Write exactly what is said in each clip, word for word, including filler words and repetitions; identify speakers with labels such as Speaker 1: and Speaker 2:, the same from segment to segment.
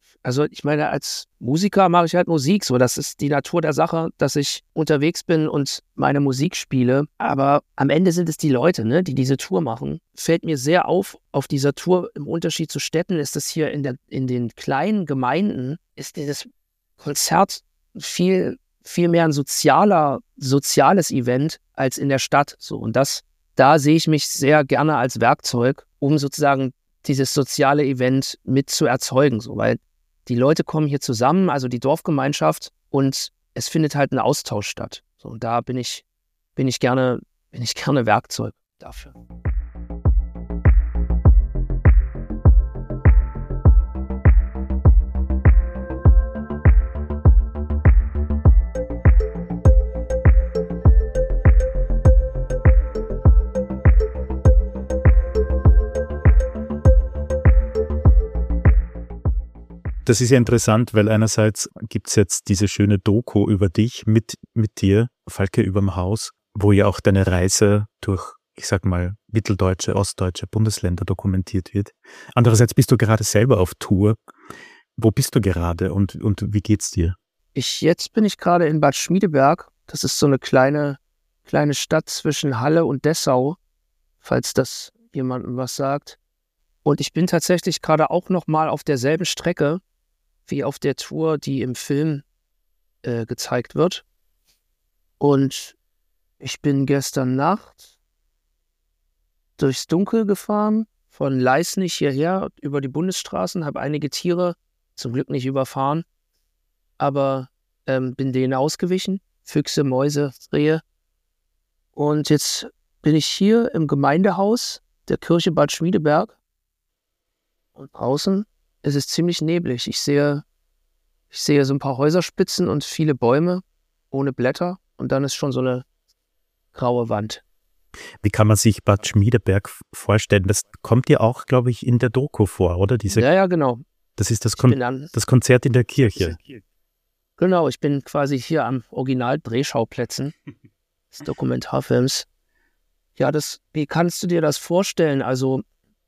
Speaker 1: Also ich meine, als Musiker mache ich halt Musik, so das ist die Natur der Sache, dass ich unterwegs bin und meine Musik spiele. Aber am Ende sind es die Leute, ne, die diese Tour machen. Fällt mir sehr auf, auf dieser Tour im Unterschied zu Städten ist es hier in, der, in den kleinen Gemeinden, ist dieses Konzert viel, viel mehr ein sozialer, soziales Event als in der Stadt. So. Und das, da sehe ich mich sehr gerne als Werkzeug, um sozusagen dieses soziale Event mit zu erzeugen, so, weil die Leute kommen hier zusammen, also die Dorfgemeinschaft, und es findet halt ein Austausch statt. So, und da bin ich, bin ich gerne, bin ich gerne Werkzeug dafür.
Speaker 2: Das ist ja interessant, weil einerseits gibt es jetzt diese schöne Doku über dich, mit, mit dir, Falke überm Haus, wo ja auch deine Reise durch, ich sag mal, mitteldeutsche, ostdeutsche Bundesländer dokumentiert wird. Andererseits bist du gerade selber auf Tour. Wo bist du gerade und, und wie geht's dir?
Speaker 1: Ich, jetzt bin ich gerade in Bad Schmiedeberg. Das ist so eine kleine, kleine Stadt zwischen Halle und Dessau, falls das jemandem was sagt. Und ich bin tatsächlich gerade auch noch mal auf derselben Strecke wie auf der Tour, die im Film äh, gezeigt wird. Und ich bin gestern Nacht durchs Dunkel gefahren, von Leisnig hierher über die Bundesstraßen, habe einige Tiere zum Glück nicht überfahren, aber ähm, bin denen ausgewichen, Füchse, Mäuse, Rehe. Und jetzt bin ich hier im Gemeindehaus der Kirche Bad Schmiedeberg und draußen ist es ziemlich neblig. Ich sehe, ich sehe so ein paar Häuserspitzen und viele Bäume ohne Blätter und dann ist schon so eine graue Wand.
Speaker 2: Wie kann man sich Bad Schmiedeberg vorstellen? Das kommt ja auch, glaube ich, in der Doku vor, oder? Diese,
Speaker 1: ja, ja, genau.
Speaker 2: Das ist das, Kon-
Speaker 1: an,
Speaker 2: das Konzert in der Kirche.
Speaker 1: Genau, ich bin quasi hier am Original-Drehschauplätzen des Dokumentarfilms. Ja, das, wie kannst du dir das vorstellen? Also,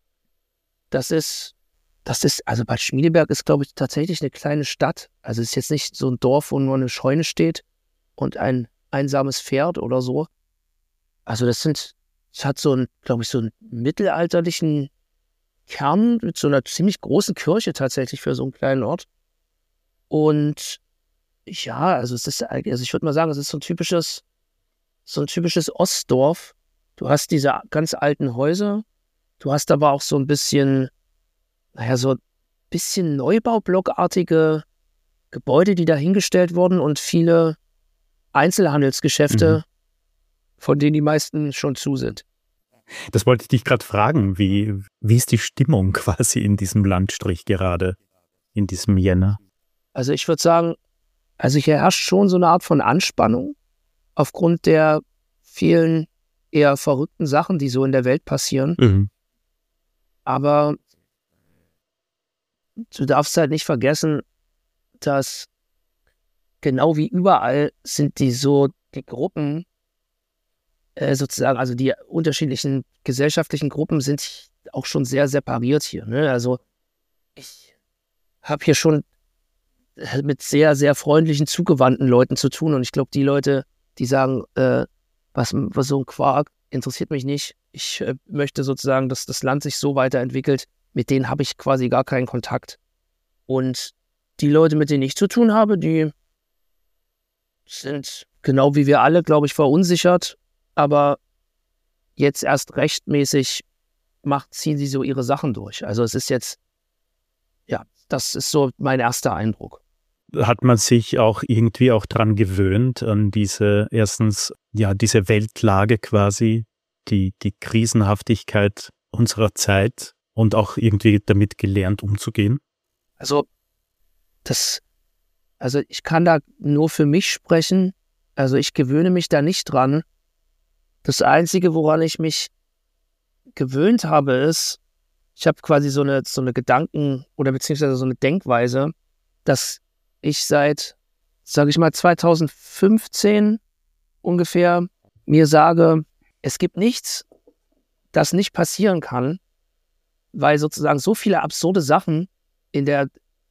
Speaker 1: das ist Das ist, also Bad Schmiedeberg ist, glaube ich, tatsächlich eine kleine Stadt. Also es ist jetzt nicht so ein Dorf, wo nur eine Scheune steht und ein einsames Pferd oder so. Also das sind, es hat so einen, glaube ich, so einen mittelalterlichen Kern mit so einer ziemlich großen Kirche tatsächlich für so einen kleinen Ort. Und ja, also es ist, also ich würde mal sagen, es ist so ein typisches, so ein typisches Ostdorf. Du hast diese ganz alten Häuser, du hast aber auch so ein bisschen naja, so ein bisschen Neubaublockartige Gebäude, die da hingestellt wurden und viele Einzelhandelsgeschäfte, mhm. von denen die meisten schon zu sind.
Speaker 2: Das wollte ich dich gerade fragen. Wie, wie ist die Stimmung quasi in diesem Landstrich gerade, in diesem Jänner?
Speaker 1: Also ich würde sagen, also hier herrscht schon so eine Art von Anspannung aufgrund der vielen eher verrückten Sachen, die so in der Welt passieren.
Speaker 2: Mhm.
Speaker 1: Aber du darfst halt nicht vergessen, dass genau wie überall sind die so, die Gruppen, äh, sozusagen, also die unterschiedlichen gesellschaftlichen Gruppen sind auch schon sehr separiert hier. Ne? Also ich habe hier schon mit sehr, sehr freundlichen, zugewandten Leuten zu tun und ich glaube, die Leute, die sagen, äh, was, was so ein Quark, interessiert mich nicht. Ich äh, möchte sozusagen, dass das Land sich so weiterentwickelt, mit denen habe ich quasi gar keinen Kontakt. Und die Leute, mit denen ich zu tun habe, die sind genau wie wir alle, glaube ich, verunsichert. Aber jetzt erst rechtmäßig macht, ziehen sie so ihre Sachen durch. Also es ist jetzt, ja, das ist so mein erster Eindruck.
Speaker 2: Hat man sich auch irgendwie auch dran gewöhnt, an diese, erstens, ja, diese Weltlage quasi, die, die Krisenhaftigkeit unserer Zeit und auch irgendwie damit gelernt umzugehen?
Speaker 1: Also, das, also ich kann da nur für mich sprechen. Also ich gewöhne mich da nicht dran. Das Einzige, woran ich mich gewöhnt habe, ist, ich habe quasi so eine, so eine Gedanken- oder beziehungsweise so eine Denkweise, dass ich seit, sage ich mal, zweitausendfünfzehn ungefähr mir sage, es gibt nichts, das nicht passieren kann, weil sozusagen so viele absurde Sachen in der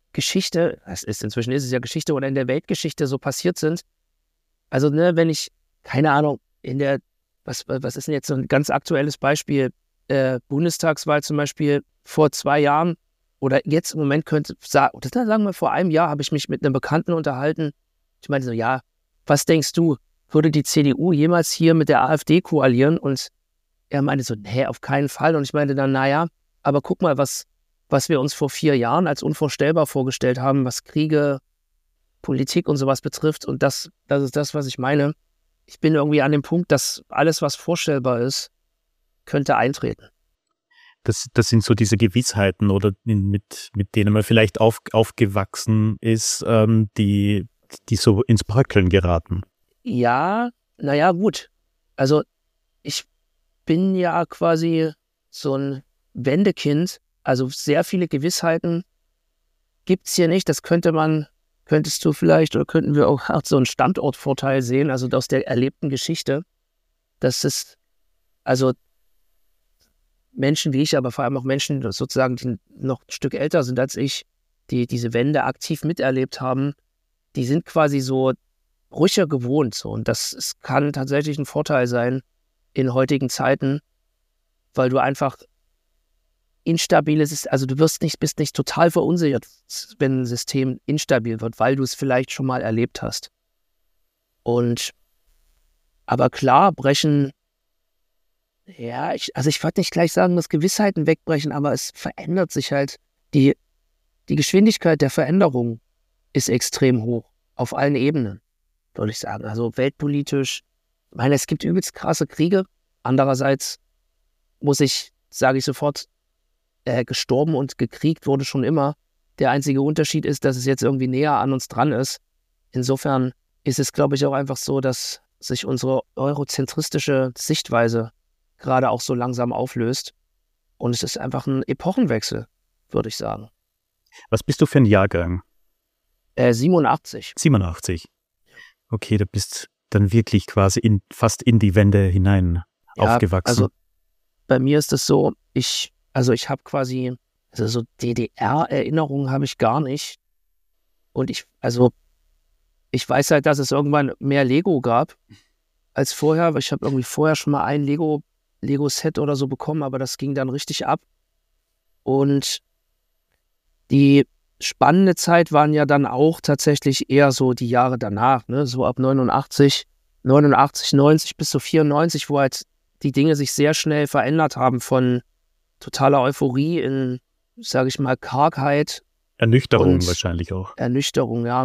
Speaker 1: Geschichte, es ist inzwischen ist es ja Geschichte oder in der Weltgeschichte so passiert sind. Also, ne, wenn ich, keine Ahnung, in der, was, was ist denn jetzt so ein ganz aktuelles Beispiel, äh, Bundestagswahl zum Beispiel vor zwei Jahren oder jetzt im Moment könnte, oder sagen wir vor einem Jahr, habe ich mich mit einem Bekannten unterhalten. Ich meinte so, ja, was denkst du, würde die C D U jemals hier mit der AfD koalieren? Und er meinte so, nee, auf keinen Fall. Und ich meinte dann, naja, aber guck mal, was, was wir uns vor vier Jahren als unvorstellbar vorgestellt haben, was Kriege, Politik und sowas betrifft. Und das, das ist das, was ich meine. Ich bin irgendwie an dem Punkt, dass alles, was vorstellbar ist, könnte eintreten.
Speaker 2: Das, das sind so diese Gewissheiten oder mit, mit denen man vielleicht auf, aufgewachsen ist, ähm, die, die so ins Bröckeln geraten.
Speaker 1: Ja, naja, gut. Also ich bin ja quasi so ein Wendekind. Also sehr viele Gewissheiten gibt es hier nicht. Das könnte man, könntest du vielleicht oder könnten wir auch so einen Standortvorteil sehen, also aus der erlebten Geschichte. Das ist, also Menschen wie ich, aber vor allem auch Menschen sozusagen, die noch ein Stück älter sind als ich, die diese Wende aktiv miterlebt haben, die sind quasi so ruhiger gewohnt. So. Und das ist, kann tatsächlich ein Vorteil sein in heutigen Zeiten, weil du einfach instabiles ist, also du wirst nicht, bist nicht total verunsichert, wenn ein System instabil wird, weil du es vielleicht schon mal erlebt hast. Und aber klar, brechen, ja, ich, also ich würde nicht gleich sagen, dass Gewissheiten wegbrechen, aber es verändert sich halt. Die, die Geschwindigkeit der Veränderung ist extrem hoch, auf allen Ebenen, würde ich sagen. Also weltpolitisch, ich meine, es gibt übelst krasse Kriege. Andererseits muss ich, sage ich sofort, äh, gestorben und gekriegt wurde schon immer. Der einzige Unterschied ist, dass es jetzt irgendwie näher an uns dran ist. Insofern ist es, glaube ich, auch einfach so, dass sich unsere eurozentristische Sichtweise gerade auch so langsam auflöst. Und es ist einfach ein Epochenwechsel, würde ich sagen.
Speaker 2: Was bist du für ein Jahrgang?
Speaker 1: Äh, siebenundachtzig.
Speaker 2: siebenundachtzig. Okay, du bist dann wirklich quasi in, fast in die Wende hinein
Speaker 1: ja,
Speaker 2: aufgewachsen.
Speaker 1: Also bei mir ist es so, ich, also ich habe quasi, also so D D R-Erinnerungen habe ich gar nicht. Und ich, also ich weiß halt, dass es irgendwann mehr Lego gab als vorher. Ich habe irgendwie vorher schon mal ein Lego, Lego-Set oder so bekommen, aber das ging dann richtig ab. Und die spannende Zeit waren ja dann auch tatsächlich eher so die Jahre danach, ne? So ab neunundachtzig, neunundachtzig, neunzig bis zu vierundneunzig, wo halt die Dinge sich sehr schnell verändert haben von totaler Euphorie in, sage ich mal, Kargheit.
Speaker 2: Ernüchterung wahrscheinlich auch.
Speaker 1: Ernüchterung, ja.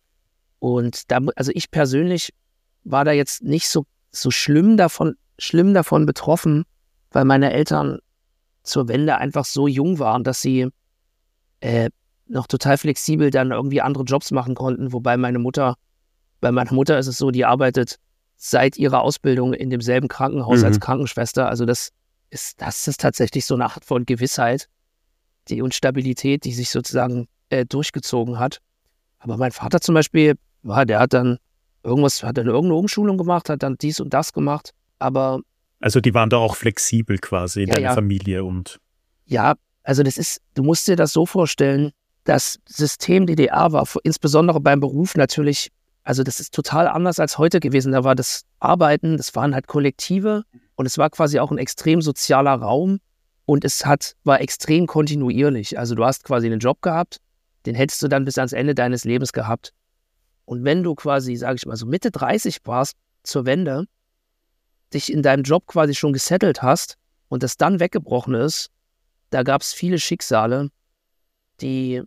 Speaker 1: Und da, also ich persönlich war da jetzt nicht so, so schlimm davon, schlimm davon betroffen, weil meine Eltern zur Wende einfach so jung waren, dass sie äh, noch total flexibel dann irgendwie andere Jobs machen konnten, wobei meine Mutter, bei meiner Mutter ist es so, die arbeitet seit ihrer Ausbildung in demselben Krankenhaus mhm. als Krankenschwester. Also das ist, das ist tatsächlich so eine Art von Gewissheit, die Instabilität, die sich sozusagen äh, durchgezogen hat. Aber mein Vater zum Beispiel, ja, der hat dann irgendwas, hat dann irgendeine Umschulung gemacht, hat dann dies und das gemacht, aber...
Speaker 2: Also die waren da auch flexibel quasi in
Speaker 1: ja,
Speaker 2: deiner
Speaker 1: ja.
Speaker 2: Familie und...
Speaker 1: Ja, also das ist, du musst dir das so vorstellen, das System D D R war insbesondere beim Beruf natürlich, also das ist total anders als heute gewesen. Da war das Arbeiten, das waren halt Kollektive und es war quasi auch ein extrem sozialer Raum und es hat, war extrem kontinuierlich. Also du hast quasi einen Job gehabt, den hättest du dann bis ans Ende deines Lebens gehabt. Und wenn du quasi, sage ich mal, so Mitte dreißig warst zur Wende, dich in deinem Job quasi schon gesettelt hast und das dann weggebrochen ist, da gab es viele Schicksale, die,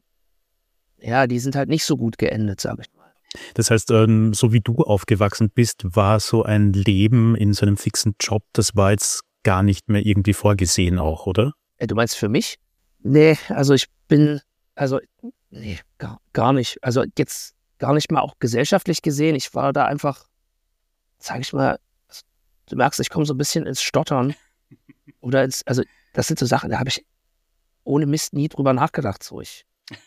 Speaker 1: ja, die sind halt nicht so gut geendet, sage ich mal.
Speaker 2: Das heißt, ähm, so wie du aufgewachsen bist, war so ein Leben in so einem fixen Job, das war jetzt gar nicht mehr irgendwie vorgesehen auch, oder?
Speaker 1: Äh, du meinst für mich? Nee, also ich bin, also, nee, gar, gar nicht. Also jetzt gar nicht mal auch gesellschaftlich gesehen. Ich war da einfach, sage ich mal, du merkst, ich komme so ein bisschen ins Stottern. Oder ins, also das sind so Sachen, da habe ich ohne Mist nie drüber nachgedacht. So ich,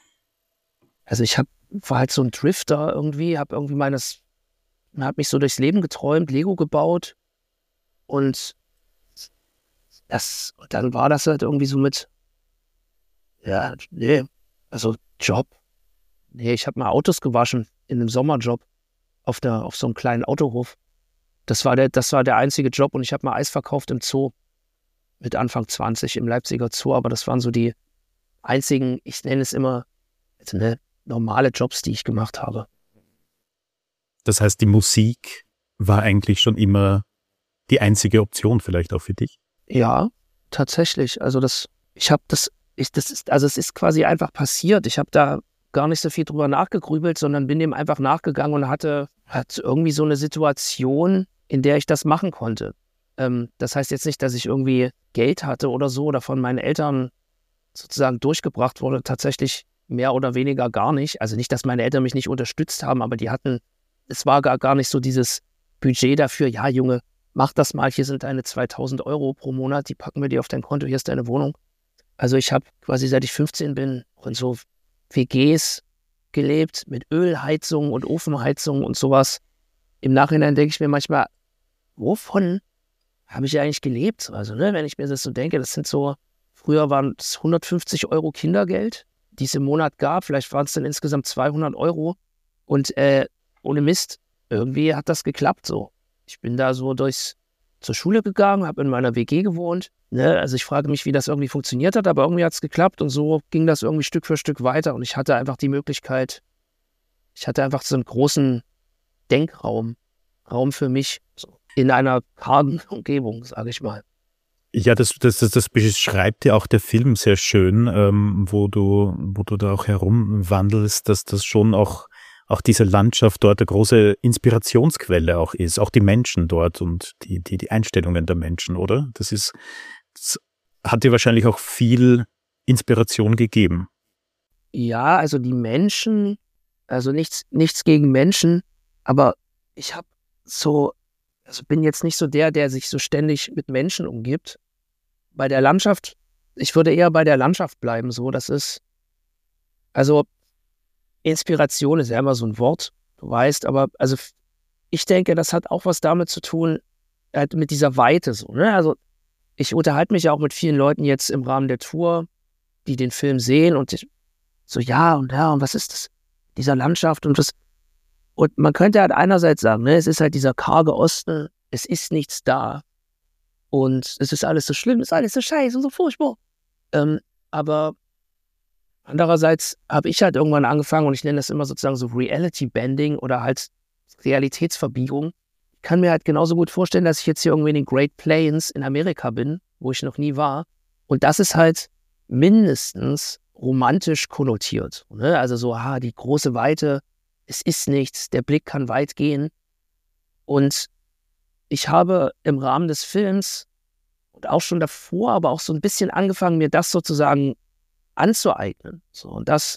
Speaker 1: also ich hab, war halt so ein Drifter irgendwie, habe irgendwie meines, habe mich so durchs Leben geträumt, Lego gebaut und das, dann war das halt irgendwie so mit, ja, nee, also Job, Nee, ich habe mal Autos gewaschen in einem Sommerjob auf, der, auf so einem kleinen Autohof. Das war der, das war der einzige Job und ich habe mal Eis verkauft im Zoo mit Anfang zwanzig im Leipziger Zoo, aber das waren so die einzigen, ich nenne es immer, also, ne, normale Jobs, die ich gemacht habe.
Speaker 2: Das heißt, die Musik war eigentlich schon immer die einzige Option vielleicht auch für dich?
Speaker 1: Ja, tatsächlich. Also das, ich habe das, ich, das ist, also es ist quasi einfach passiert. Ich habe da gar nicht so viel drüber nachgegrübelt, sondern bin dem einfach nachgegangen und hatte, hatte irgendwie so eine Situation, in der ich das machen konnte. Ähm, das heißt jetzt nicht, dass ich irgendwie Geld hatte oder so oder von meinen Eltern sozusagen durchgebracht wurde. Tatsächlich mehr oder weniger gar nicht. Also nicht, dass meine Eltern mich nicht unterstützt haben, aber die hatten, es war gar, gar nicht so dieses Budget dafür, ja Junge, mach das mal, hier sind deine zweitausend Euro pro Monat, die packen wir dir auf dein Konto, hier ist deine Wohnung. Also ich habe quasi seit ich fünfzehn bin in so W Gs gelebt mit Ölheizung und Ofenheizung und sowas. Im Nachhinein denke ich mir manchmal, wovon habe ich eigentlich gelebt? Also ne, wenn ich mir das so denke, das sind so, früher waren es hundertfünfzig Euro Kindergeld, die es im Monat gab, vielleicht waren es dann insgesamt zweihundert Euro und äh, ohne Mist, irgendwie hat das geklappt so. Ich bin da so durchs, zur Schule gegangen, habe in meiner W G gewohnt. Ne? Also ich frage mich, wie das irgendwie funktioniert hat, aber irgendwie hat es geklappt und so ging das irgendwie Stück für Stück weiter und ich hatte einfach die Möglichkeit, ich hatte einfach so einen großen Denkraum, Raum für mich, so in einer kargen Umgebung, sage ich mal.
Speaker 2: Ja, das, das, das, das beschreibt ja auch der Film sehr schön, ähm, wo du, wo du da auch herumwandelst, dass das schon auch auch diese Landschaft dort eine große Inspirationsquelle auch ist, auch die Menschen dort und die, die, die Einstellungen der Menschen, oder? Das ist, das hat dir wahrscheinlich auch viel Inspiration gegeben.
Speaker 1: Ja, also die Menschen, also nichts, nichts gegen Menschen, aber ich habe so, also bin jetzt nicht so der, der sich so ständig mit Menschen umgibt. Bei der Landschaft, ich würde eher bei der Landschaft bleiben, so, das ist, also Inspiration ist ja immer so ein Wort, du weißt, aber also ich denke, das hat auch was damit zu tun, halt mit dieser Weite so, ne? Also ich unterhalte mich ja auch mit vielen Leuten jetzt im Rahmen der Tour, die den Film sehen und ich, so ja und ja und was ist das, dieser Landschaft und was, und man könnte halt einerseits sagen, ne, es ist halt dieser karge Osten, es ist nichts da und es ist alles so schlimm, es ist alles so scheiße und so furchtbar, ähm, aber andererseits habe ich halt irgendwann angefangen, und ich nenne das immer sozusagen so Reality-Bending oder halt Realitätsverbiegung. Ich kann mir halt genauso gut vorstellen, dass ich jetzt hier irgendwie in den Great Plains in Amerika bin, wo ich noch nie war. Und das ist halt mindestens romantisch konnotiert. Ne? Also so, ah, die große Weite, es ist nichts, der Blick kann weit gehen. Und ich habe im Rahmen des Films und auch schon davor, aber auch so ein bisschen angefangen, mir das sozusagen anzueignen. So, und das,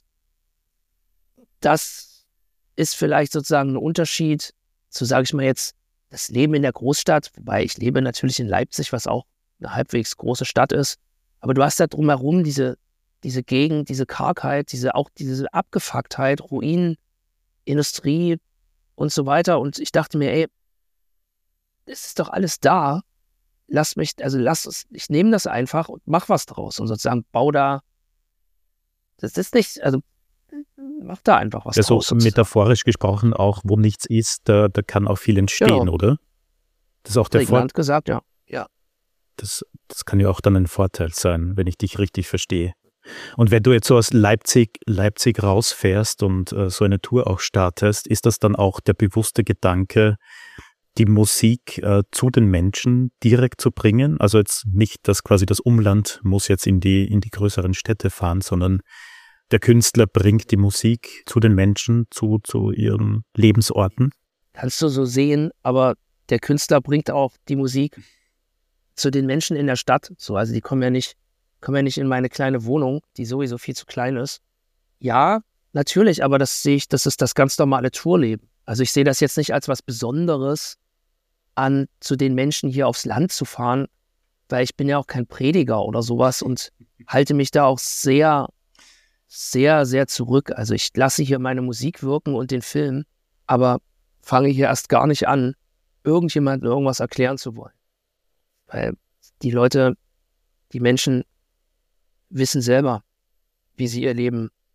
Speaker 1: das ist vielleicht sozusagen ein Unterschied zu, sage ich mal jetzt, das Leben in der Großstadt, wobei ich lebe natürlich in Leipzig, was auch eine halbwegs große Stadt ist, aber du hast da drumherum diese, diese Gegend, diese Kargheit, diese, auch diese Abgefucktheit, Ruinen, Industrie und so weiter. Und ich dachte mir, ey, es ist doch alles da. Lass mich, also lass es, ich nehme das einfach und mach was draus und sozusagen bau da. Das ist nicht, also mach da einfach was
Speaker 2: ja, so
Speaker 1: draus. Sozusagen.
Speaker 2: Metaphorisch gesprochen auch, wo nichts ist, da, da kann auch viel entstehen,
Speaker 1: Genau.
Speaker 2: oder? Das ist auch der Vorteil.
Speaker 1: gesagt, ja. ja.
Speaker 2: Das, das kann ja auch dann ein Vorteil sein, wenn ich dich richtig verstehe. Und wenn du jetzt so aus Leipzig, Leipzig rausfährst und äh, so eine Tour auch startest, ist das dann auch der bewusste Gedanke, die Musik äh, zu den Menschen direkt zu bringen? Also jetzt nicht, dass quasi das Umland muss jetzt in die, in die größeren Städte fahren, sondern der Künstler bringt die Musik zu den Menschen, zu, zu ihren Lebensorten?
Speaker 1: Kannst du so sehen, aber der Künstler bringt auch die Musik zu den Menschen in der Stadt. So, also die kommen ja nicht, kommen ja nicht in meine kleine Wohnung, die sowieso viel zu klein ist. Ja, natürlich, aber das sehe ich, das ist das ganz normale Tourleben. Also ich sehe das jetzt nicht als was Besonderes an, zu den Menschen hier aufs Land zu fahren, weil ich bin ja auch kein Prediger oder sowas und halte mich da auch sehr, sehr, sehr zurück. Also ich lasse hier meine Musik wirken und den Film, aber fange hier erst gar nicht an, irgendjemandem irgendwas erklären zu wollen. Weil die Leute, die Menschen wissen selber, wie sie ihr Leben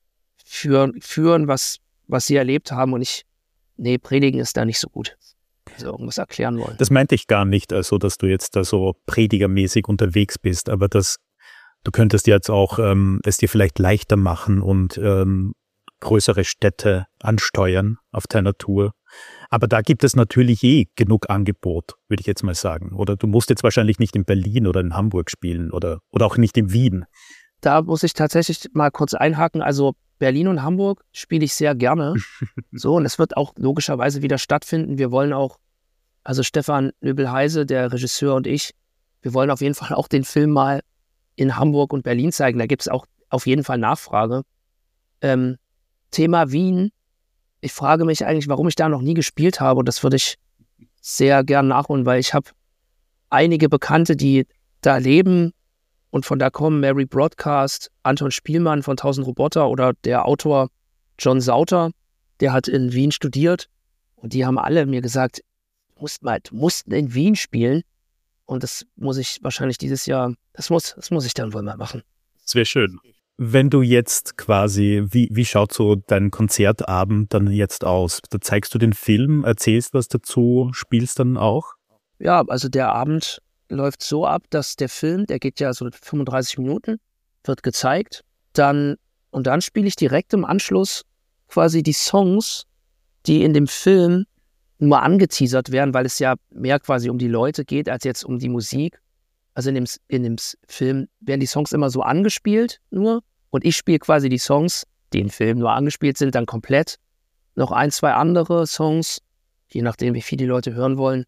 Speaker 1: führen, führen was, was sie erlebt haben. Und ich, nee, predigen ist da nicht so gut. Also irgendwas erklären wollen.
Speaker 2: Das meinte ich gar nicht, also dass du jetzt da so predigermäßig unterwegs bist, aber das, du könntest jetzt auch ähm, es dir vielleicht leichter machen und ähm, größere Städte ansteuern auf deiner Tour. Aber da gibt es natürlich eh genug Angebot, würde ich jetzt mal sagen. Oder du musst jetzt wahrscheinlich nicht in Berlin oder in Hamburg spielen oder, oder auch nicht in Wien.
Speaker 1: Da muss ich tatsächlich mal kurz einhaken. Also Berlin und Hamburg spiele ich sehr gerne. So, und es wird auch logischerweise wieder stattfinden. Wir wollen auch, also Stefan Nöbel-Heise, der Regisseur, und ich, wir wollen auf jeden Fall auch den Film mal in Hamburg und Berlin zeigen. Da gibt es auch auf jeden Fall Nachfrage. Ähm, Thema Wien. Ich frage mich eigentlich, warum ich da noch nie gespielt habe. Und das würde ich sehr gern nachholen, weil ich habe einige Bekannte, die da leben und von da kommen. Mary Broadcast, Anton Spielmann von tausend Roboter oder der Autor John Sauter, der hat in Wien studiert. Und die haben alle mir gesagt, du musst mal, du musst in Wien spielen. Und das muss ich wahrscheinlich dieses Jahr, das muss, das muss ich dann wohl mal machen.
Speaker 2: Das wäre schön. Wenn du jetzt quasi, wie, wie schaut so dein Konzertabend dann jetzt aus? Da zeigst du den Film, erzählst was dazu, spielst dann auch?
Speaker 1: Ja, also der Abend läuft so ab, dass der Film, der geht ja so fünfunddreißig Minuten, wird gezeigt. Dann, und dann spiele ich direkt im Anschluss quasi die Songs, die in dem Film nur angeteasert werden, weil es ja mehr quasi um die Leute geht, als jetzt um die Musik. Also in dem, in dem Film werden die Songs immer so angespielt nur und ich spiele quasi die Songs, die im Film nur angespielt sind, dann komplett. Noch ein, zwei andere Songs, je nachdem, wie viel die Leute hören wollen.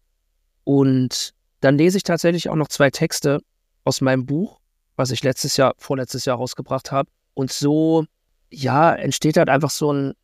Speaker 1: Und dann lese ich tatsächlich auch noch zwei Texte aus meinem Buch, was ich letztes Jahr, vorletztes Jahr rausgebracht habe. Und so, ja, entsteht halt einfach so ein,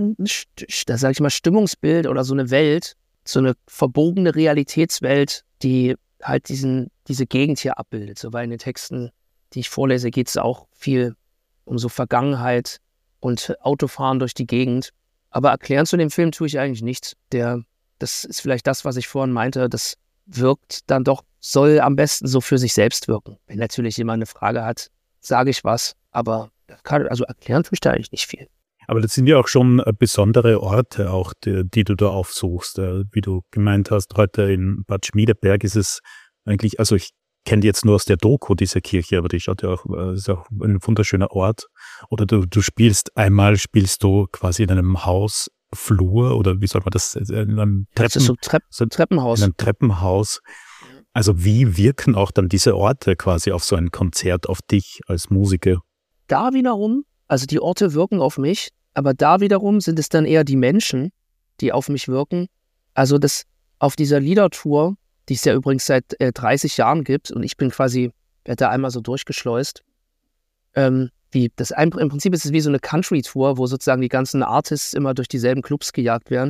Speaker 1: da sage ich mal, Stimmungsbild oder so eine Welt, so eine verbogene Realitätswelt, die halt diesen, diese Gegend hier abbildet. So, weil in den Texten, die ich vorlese, geht es auch viel um so Vergangenheit und Autofahren durch die Gegend. Aber erklären zu dem Film tue ich eigentlich nichts. Der, das ist vielleicht das, was ich vorhin meinte, das wirkt dann doch, soll am besten so für sich selbst wirken. Wenn natürlich jemand eine Frage hat, sage ich was, aber kann, also erklären tue ich da eigentlich nicht viel.
Speaker 2: Aber das sind ja auch schon besondere Orte, auch die, die du da aufsuchst. Wie du gemeint hast, heute in Bad Schmiedeberg ist es eigentlich, also ich kenne die jetzt nur aus der Doku, diese Kirche, aber die schaut ja auch, ist auch ein wunderschöner Ort. Oder du, du spielst, einmal spielst du quasi in einem Hausflur oder wie soll man das, in einem Treppen,
Speaker 1: das ist so, Trepp, so ein Treppenhaus.
Speaker 2: In einem Treppenhaus. Also wie wirken auch dann diese Orte quasi auf so ein Konzert, auf dich als Musiker?
Speaker 1: Da wiederum, also die Orte wirken auf mich, aber da wiederum sind es dann eher die Menschen, die auf mich wirken. Also das auf dieser Liedertour, die es ja übrigens seit äh, dreißig Jahren gibt und ich bin quasi, werde da einmal so durchgeschleust. Ähm, wie, das ein, im Prinzip ist es wie so eine Country-Tour, wo sozusagen die ganzen Artists immer durch dieselben Clubs gejagt werden.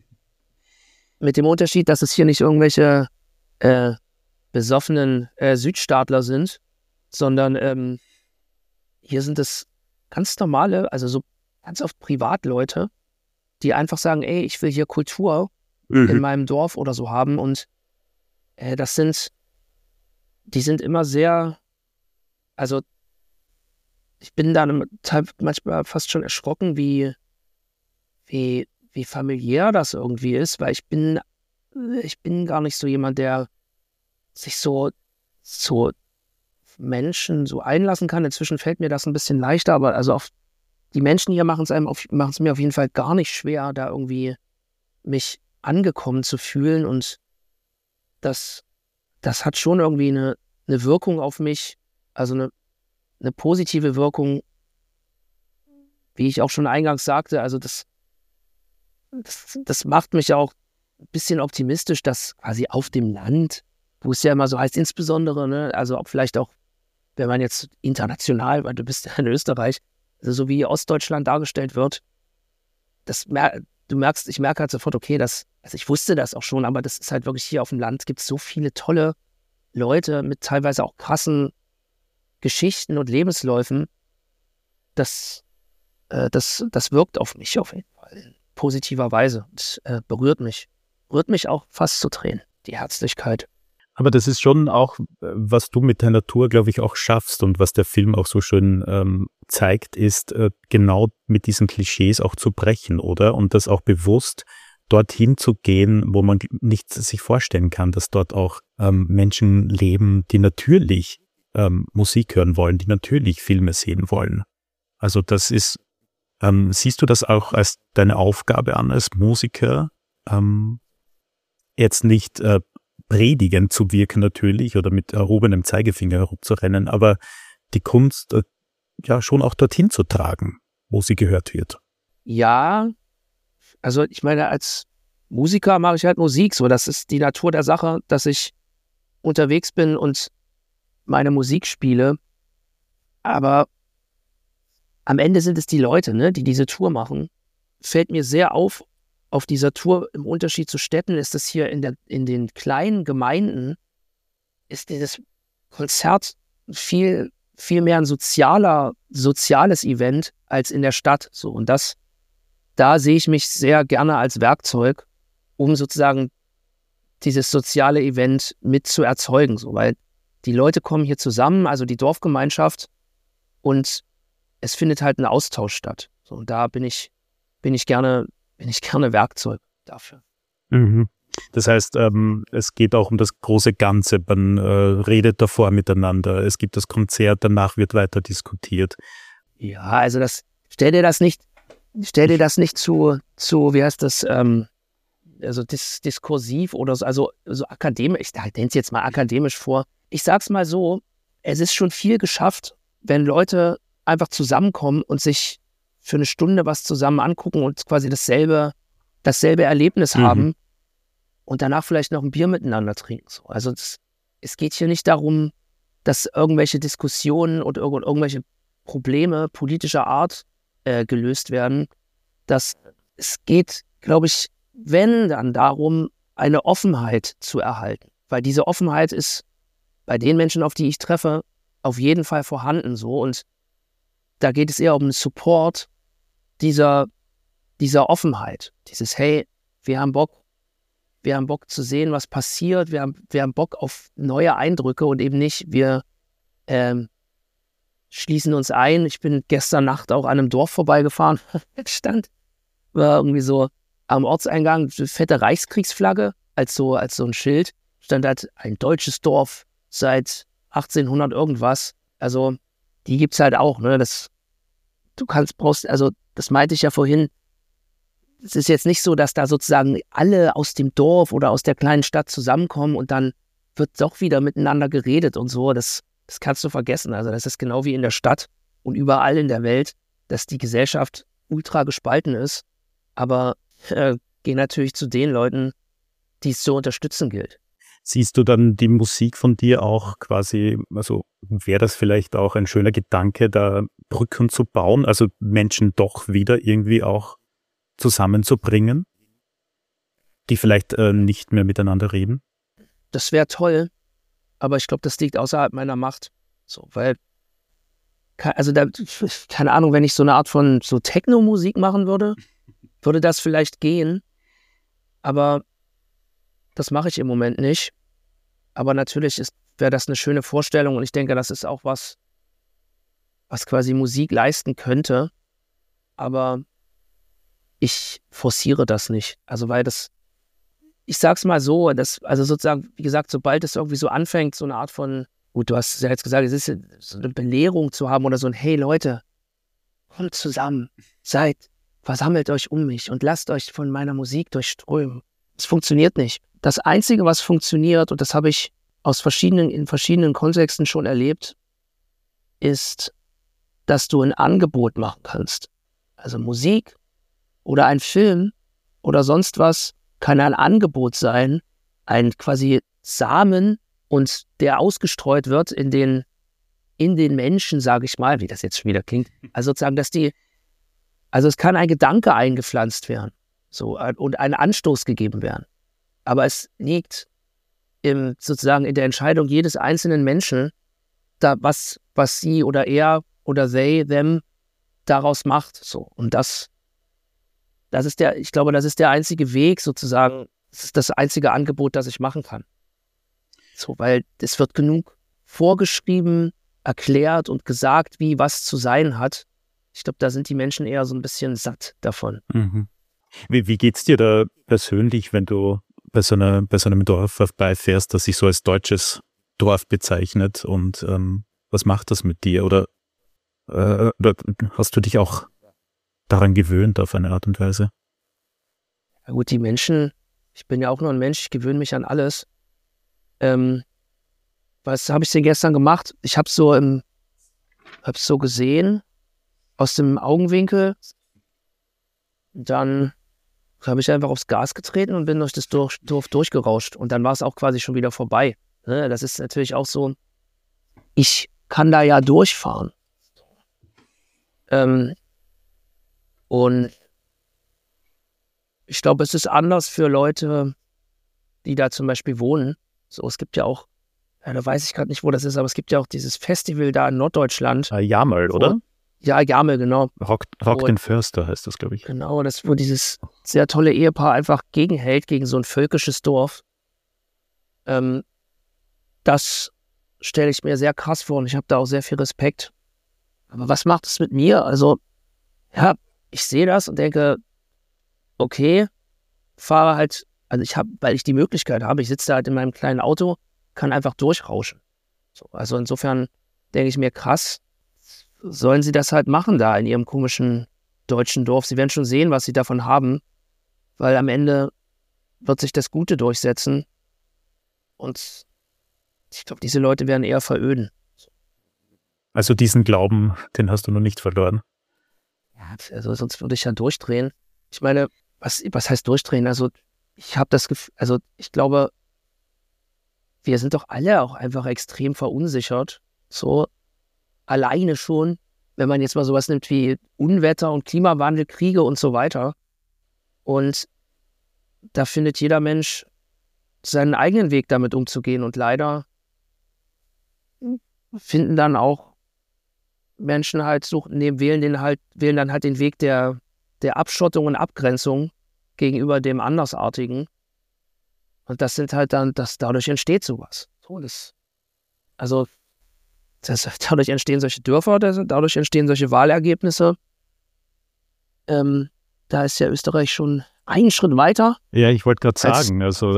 Speaker 1: Mit dem Unterschied, dass es hier nicht irgendwelche äh, besoffenen äh, Südstaatler sind, sondern ähm, hier sind es ganz normale, also so ganz oft Privatleute, die einfach sagen, ey, ich will hier Kultur mhm. in meinem Dorf oder so haben und äh, das sind, die sind immer sehr, also ich bin dann manchmal fast schon erschrocken, wie, wie, wie familiär das irgendwie ist, weil ich bin, ich bin gar nicht so jemand, der sich so, so Menschen so einlassen kann. Inzwischen fällt mir das ein bisschen leichter, aber also auf die Menschen hier machen es einem auf, machen es mir auf jeden Fall gar nicht schwer, da irgendwie mich angekommen zu fühlen und das, das hat schon irgendwie eine, eine Wirkung auf mich, also eine, eine positive Wirkung, wie ich auch schon eingangs sagte, also das, das, das macht mich auch ein bisschen optimistisch, dass quasi auf dem Land, wo es ja immer so heißt, insbesondere, ne, also auch vielleicht auch, wenn man jetzt international, weil du bist ja in Österreich, also so wie Ostdeutschland dargestellt wird, das mer- du merkst, ich merke halt sofort, okay, das, also ich wusste das auch schon, aber das ist halt wirklich hier auf dem Land, gibt es so viele tolle Leute mit teilweise auch krassen Geschichten und Lebensläufen, das, äh, das, das wirkt auf mich auf jeden Fall in positiver Weise. Das äh, berührt mich. Berührt mich auch fast zu Tränen, die Herzlichkeit.
Speaker 2: Aber das ist schon auch, was du mit deiner Tour, glaube ich, auch schaffst und was der Film auch so schön ähm, zeigt, ist äh, genau mit diesen Klischees auch zu brechen, oder? Und das auch bewusst dorthin zu gehen, wo man nicht sich vorstellen kann, dass dort auch ähm, Menschen leben, die natürlich ähm, Musik hören wollen, die natürlich Filme sehen wollen. Also das ist, ähm, siehst du das auch als deine Aufgabe an, als Musiker, ähm, jetzt nicht äh, predigend zu wirken natürlich oder mit erhobenem Zeigefinger herumzurennen, aber die Kunst äh, ja schon auch dorthin zu tragen, wo sie gehört wird?
Speaker 1: Ja, also ich meine, als Musiker mache ich halt Musik, so, das ist die Natur der Sache, dass ich unterwegs bin und meine Musik spiele, aber am Ende sind es die Leute, ne, die diese Tour machen. Fällt mir sehr auf, auf dieser Tour im Unterschied zu Städten, ist es hier in, der, in den kleinen Gemeinden, ist dieses Konzert viel, viel mehr ein sozialer, soziales Event als in der Stadt, so, und das Da sehe ich mich sehr gerne als Werkzeug, um sozusagen dieses soziale Event mit zu erzeugen. So, weil die Leute kommen hier zusammen, also die Dorfgemeinschaft, und es findet halt ein Austausch statt. So, und da bin ich, bin ich gerne, bin ich gerne Werkzeug dafür.
Speaker 2: Mhm. Das heißt, ähm, es geht auch um das große Ganze. Man äh, redet davor miteinander. Es gibt das Konzert, danach wird weiter diskutiert.
Speaker 1: Ja, also das, stell dir das nicht Stell dir das nicht zu, zu wie heißt das, ähm, also dis, diskursiv oder so, also so akademisch, ich nenne es jetzt mal akademisch vor. Ich sag's mal so, es ist schon viel geschafft, wenn Leute einfach zusammenkommen und sich für eine Stunde was zusammen angucken und quasi dasselbe, dasselbe Erlebnis
Speaker 2: Mhm.
Speaker 1: haben und danach vielleicht noch ein Bier miteinander trinken. So. Also das, es geht hier nicht darum, dass irgendwelche Diskussionen und irg irgendwelche Probleme politischer Art Äh, gelöst werden. Das, es geht, glaube ich, wenn dann darum, eine Offenheit zu erhalten. Weil diese Offenheit ist bei den Menschen, auf die ich treffe, auf jeden Fall vorhanden. So. Und da geht es eher um den Support dieser, dieser Offenheit. Dieses, hey, wir haben Bock, wir haben Bock zu sehen, was passiert. Wir haben, wir haben Bock auf neue Eindrücke und eben nicht, wir ähm, schließen uns ein. Ich bin gestern Nacht auch an einem Dorf vorbeigefahren. Stand, war irgendwie so am Ortseingang, fette Reichskriegsflagge als so, als so ein Schild. Stand halt ein deutsches Dorf seit achtzehnhundert irgendwas. Also die gibt's halt auch, ne? Das, du kannst, brauchst, also das meinte ich ja vorhin. Es ist jetzt nicht so, dass da sozusagen alle aus dem Dorf oder aus der kleinen Stadt zusammenkommen und dann wird doch wieder miteinander geredet und so. Das Das kannst du vergessen. Also das ist genau wie in der Stadt und überall in der Welt, dass die Gesellschaft ultra gespalten ist. Aber äh, geh natürlich zu den Leuten, die es zu unterstützen gilt.
Speaker 2: Siehst du dann die Musik von dir auch quasi, also wäre das vielleicht auch ein schöner Gedanke, da Brücken zu bauen, also Menschen doch wieder irgendwie auch zusammenzubringen, die vielleicht äh, nicht mehr miteinander reden?
Speaker 1: Das wäre toll. Aber ich glaube, das liegt außerhalb meiner Macht. So, weil, also da, keine Ahnung, wenn ich so eine Art von so Techno-Musik machen würde, würde das vielleicht gehen. Aber das mache ich im Moment nicht. Aber natürlich wäre das eine schöne Vorstellung und ich denke, das ist auch was, was quasi Musik leisten könnte. Aber ich forciere das nicht. Also, weil das, ich sag's mal so, das, also sozusagen, wie gesagt, sobald es irgendwie so anfängt, so eine Art von, gut, du hast ja jetzt gesagt, es ist so eine Belehrung zu haben oder so ein, hey Leute, kommt zusammen, seid, versammelt euch um mich und lasst euch von meiner Musik durchströmen. Es funktioniert nicht. Das Einzige, was funktioniert, und das habe ich aus verschiedenen, in verschiedenen Kontexten schon erlebt, ist, dass du ein Angebot machen kannst. Also Musik oder ein Film oder sonst was kann ein Angebot sein, ein quasi Samen, und der ausgestreut wird in den, in den Menschen, sage ich mal, wie das jetzt schon wieder klingt. Also sozusagen, dass die, also es kann ein Gedanke eingepflanzt werden, so, und ein Anstoß gegeben werden. Aber es liegt im, sozusagen in der Entscheidung jedes einzelnen Menschen, da was, was sie oder er oder they, them daraus macht. So. Und das, das ist der, ich glaube, das ist der einzige Weg sozusagen, das ist das einzige Angebot, das ich machen kann. So, weil es wird genug vorgeschrieben, erklärt und gesagt, wie was zu sein hat. Ich glaube, da sind die Menschen eher so ein bisschen satt davon.
Speaker 2: Mhm. Wie, wie geht's dir da persönlich, wenn du bei so, einer, bei so einem Dorf vorbeifährst, das sich so als deutsches Dorf bezeichnet, und ähm, was macht das mit dir? Oder, äh, oder hast du dich auch daran gewöhnt auf eine Art und Weise?
Speaker 1: Ja gut, die Menschen, ich bin ja auch nur ein Mensch, ich gewöhne mich an alles. Ähm, was habe ich denn gestern gemacht? Ich habe so im, hab's so gesehen, aus dem Augenwinkel. Dann habe ich einfach aufs Gas getreten und bin durch das Dorf, Dorf durchgerauscht. Und dann war es auch quasi schon wieder vorbei. Ne? Das ist natürlich auch so, ich kann da ja durchfahren. Ähm, und ich glaube, es ist anders für Leute, die da zum Beispiel wohnen. So, es gibt ja auch, ja, da weiß ich gerade nicht, wo das ist, aber es gibt ja auch dieses Festival da in Norddeutschland.
Speaker 2: Äh, Jamel,
Speaker 1: wo,
Speaker 2: oder?
Speaker 1: Ja, Jamel, genau.
Speaker 2: Rock, Rock
Speaker 1: wo,
Speaker 2: den Förster heißt das, glaube ich.
Speaker 1: Genau, das, wo dieses sehr tolle Ehepaar einfach gegenhält gegen so ein völkisches Dorf. Ähm, das stelle ich mir sehr krass vor und ich habe da auch sehr viel Respekt. Aber was macht es mit mir? Also, ja, ich sehe das und denke, okay, fahre halt, also ich habe, weil ich die Möglichkeit habe, ich sitze da halt in meinem kleinen Auto, kann einfach durchrauschen. So, also insofern denke ich mir, krass, sollen sie das halt machen da in ihrem komischen deutschen Dorf. Sie werden schon sehen, was sie davon haben, weil am Ende wird sich das Gute durchsetzen und ich glaube, diese Leute werden eher veröden.
Speaker 2: Also diesen Glauben, den hast du noch nicht verloren.
Speaker 1: Ja, also sonst würde ich ja durchdrehen. Ich meine, was, was heißt durchdrehen? Also ich habe das Gefühl, also ich glaube, wir sind doch alle auch einfach extrem verunsichert. So alleine schon, wenn man jetzt mal sowas nimmt wie Unwetter und Klimawandel, Kriege und so weiter. Und da findet jeder Mensch seinen eigenen Weg damit umzugehen. Und leider finden dann auch Menschen halt, suchen, nee, wählen, den halt, wählen dann halt den Weg der, der Abschottung und Abgrenzung gegenüber dem Andersartigen. Und das sind halt dann, das, dadurch entsteht sowas. So, das, also das, dadurch entstehen solche Dörfer, das, dadurch entstehen solche Wahlergebnisse. Ähm, da ist ja Österreich schon einen Schritt weiter.
Speaker 2: Ja, ich wollte gerade sagen, also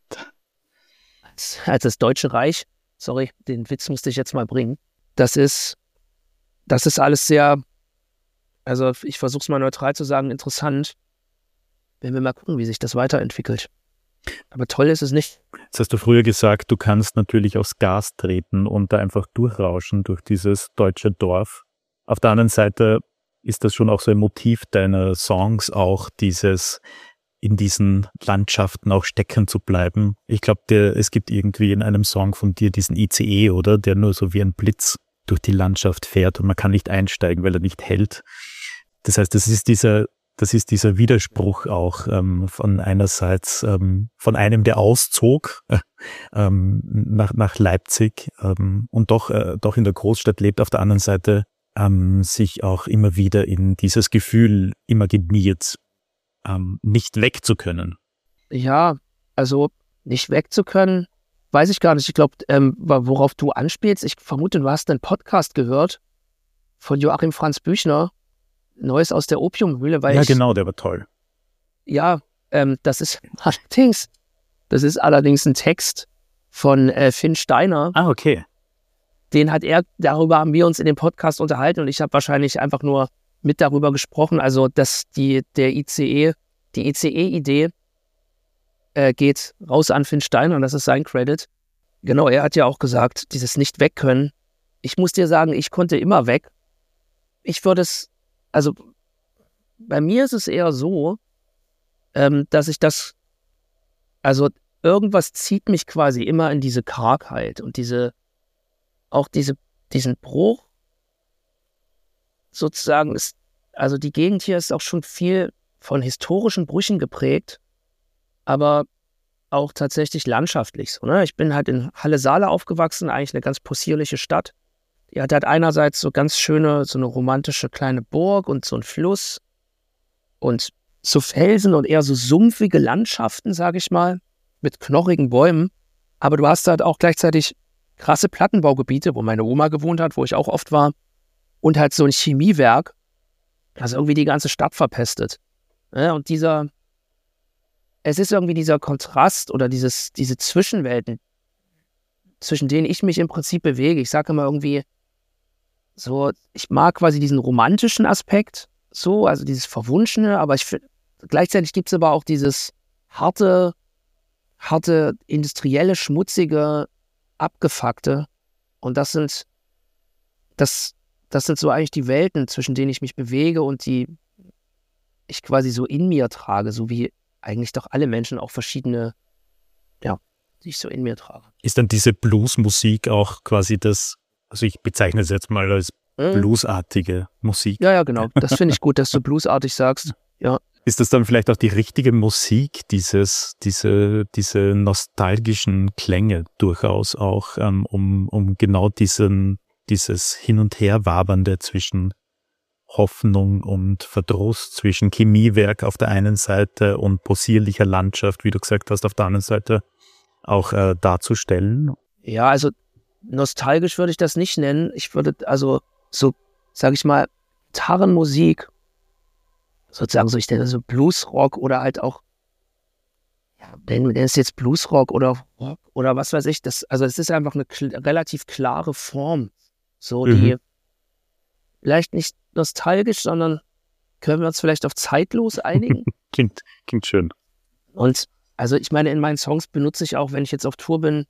Speaker 1: als, als das Deutsche Reich. Sorry, den Witz musste ich jetzt mal bringen. Das ist, das ist alles sehr, also ich versuche es mal neutral zu sagen, interessant. Wenn wir mal gucken, wie sich das weiterentwickelt. Aber toll ist es nicht.
Speaker 2: Jetzt hast du früher gesagt, du kannst natürlich aufs Gas treten und da einfach durchrauschen durch dieses deutsche Dorf. Auf der anderen Seite ist das schon auch so ein Motiv deiner Songs, auch dieses in diesen Landschaften auch stecken zu bleiben. Ich glaube, es gibt irgendwie in einem Song von dir diesen I C E, oder? Der nur so wie ein Blitz durch die Landschaft fährt und man kann nicht einsteigen, weil er nicht hält. Das heißt, das ist dieser Das ist dieser Widerspruch auch ähm, von einerseits ähm, von einem, der auszog äh, ähm, nach, nach Leipzig ähm, und doch, äh, doch in der Großstadt lebt, auf der anderen Seite ähm, sich auch immer wieder in dieses Gefühl imaginiert, ähm, nicht weg zu können.
Speaker 1: Ja, also nicht weg zu können, weiß ich gar nicht. Ich glaube, ähm, worauf du anspielst, ich vermute, du hast einen Podcast gehört von Joachim Franz Büchner, Neues aus der Opiumhöhle, weil
Speaker 2: Ja,
Speaker 1: ich,
Speaker 2: genau, der war toll.
Speaker 1: Ja, ähm, das ist allerdings, das ist allerdings ein Text von äh, Finn Steiner.
Speaker 2: Ah, okay.
Speaker 1: Den hat er, darüber haben wir uns in dem Podcast unterhalten und ich habe wahrscheinlich einfach nur mit darüber gesprochen. Also, dass die, der I C E, die I C E-Idee äh, geht raus an Finn Steiner und das ist sein Credit. Genau, er hat ja auch gesagt, dieses Nicht-Weg-Können. Ich muss dir sagen, ich konnte immer weg. Ich würde es, also bei mir ist es eher so, ähm, dass ich das, also irgendwas zieht mich quasi immer in diese Kargheit und diese, auch diese, diesen Bruch sozusagen ist, also die Gegend hier ist auch schon viel von historischen Brüchen geprägt, aber auch tatsächlich landschaftlich so, ne? Ich bin halt in Halle-Saale aufgewachsen, eigentlich eine ganz possierliche Stadt. Die hat halt einerseits so ganz schöne, so eine romantische kleine Burg und so ein Fluss und so Felsen und eher so sumpfige Landschaften, sage ich mal, mit knorrigen Bäumen. Aber du hast halt auch gleichzeitig krasse Plattenbaugebiete, wo meine Oma gewohnt hat, wo ich auch oft war, und halt so ein Chemiewerk, das irgendwie die ganze Stadt verpestet. Ja, und dieser, es ist irgendwie dieser Kontrast oder dieses, diese Zwischenwelten, zwischen denen ich mich im Prinzip bewege. Ich sage immer irgendwie so, ich mag quasi diesen romantischen Aspekt, so, also dieses Verwunschene, aber ich finde, gleichzeitig gibt es aber auch dieses harte, harte, industrielle, schmutzige, abgefuckte. Und das sind, das, das sind so eigentlich die Welten, zwischen denen ich mich bewege und die ich quasi so in mir trage, so wie eigentlich doch alle Menschen auch verschiedene, ja, die ich so in mir trage.
Speaker 2: Ist dann diese Bluesmusik auch quasi das, also ich bezeichne es jetzt mal als
Speaker 1: Mhm.
Speaker 2: bluesartige Musik?
Speaker 1: Ja, ja, genau. Das finde ich gut, dass du bluesartig sagst. Ja.
Speaker 2: Ist das dann vielleicht auch die richtige Musik, dieses, diese, diese nostalgischen Klänge durchaus auch, ähm, um, um genau diesen, dieses Hin- und Herwabernde zwischen Hoffnung und Verdruss, zwischen Chemiewerk auf der einen Seite und possierlicher Landschaft, wie du gesagt hast, auf der anderen Seite auch äh, darzustellen?
Speaker 1: Ja, also nostalgisch würde ich das nicht nennen. Ich würde also so, sage ich mal, Gitarrenmusik, sozusagen so, ich nenne so Bluesrock oder halt auch, ja, nennen wir es jetzt Bluesrock oder Rock oder was weiß ich. Das, also es ist einfach eine kl- relativ klare Form, so die
Speaker 2: Mhm.
Speaker 1: vielleicht nicht nostalgisch, sondern können wir uns vielleicht auf zeitlos einigen?
Speaker 2: Klingt, klingt schön.
Speaker 1: Und also ich meine, in meinen Songs benutze ich auch, wenn ich jetzt auf Tour bin,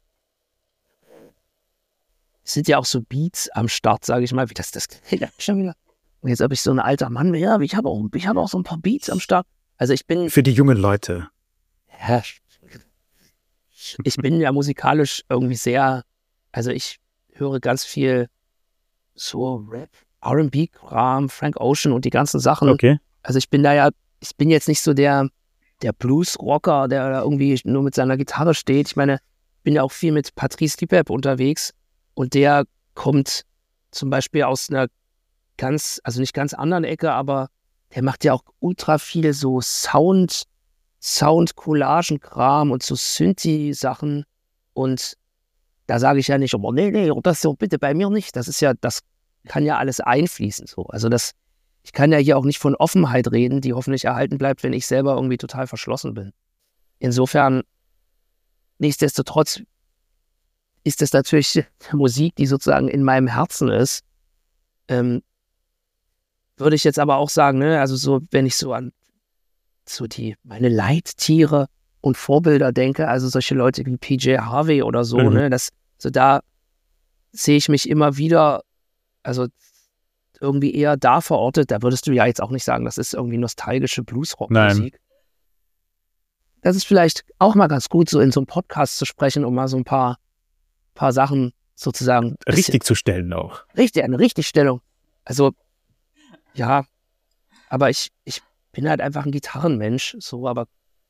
Speaker 1: sind ja auch so Beats am Start, sage ich mal, wie das, das schon wieder. Und jetzt habe ich so ein alter Mann, ja, ich habe auch, ich habe auch so ein paar Beats am Start. Also ich bin,
Speaker 2: Für die jungen Leute.
Speaker 1: ja, ich bin ja musikalisch irgendwie sehr, also ich höre ganz viel so Rap, R und B-Kram, Frank Ocean und die ganzen Sachen.
Speaker 2: Okay.
Speaker 1: Also ich bin da ja, ich bin jetzt nicht so der, der Blues-Rocker, der da irgendwie nur mit seiner Gitarre steht. Ich meine, ich bin ja auch viel mit Patrice Lipep unterwegs und der kommt zum Beispiel aus einer ganz, also nicht ganz anderen Ecke, aber der macht ja auch ultra viel so Sound, Sound-Collagen-Kram und so Synthi-Sachen. Und da sage ich ja nicht, oh nee, nee, das so bitte bei mir nicht. Das ist ja, das kann ja alles einfließen so. Also das, ich kann ja hier auch nicht von Offenheit reden, die hoffentlich erhalten bleibt, wenn ich selber irgendwie total verschlossen bin. Insofern, nichtsdestotrotz ist das natürlich Musik, die sozusagen in meinem Herzen ist. Ähm, würde ich jetzt aber auch sagen, ne, also so, wenn ich so an so die, meine Leittiere und Vorbilder denke, also solche Leute wie P J Harvey oder so,
Speaker 2: Mhm.
Speaker 1: ne, das, so da sehe ich mich immer wieder, also irgendwie eher da verortet, da würdest du ja jetzt auch nicht sagen, das ist irgendwie nostalgische Bluesrock-Musik. Das ist vielleicht auch mal ganz gut, so in so einem Podcast zu sprechen, um mal so ein paar, paar Sachen sozusagen bisschen-
Speaker 2: Richtig zu stellen auch.
Speaker 1: richtig, eine Richtigstellung. Also, ja, aber ich, ich bin halt einfach ein Gitarrenmensch, so, aber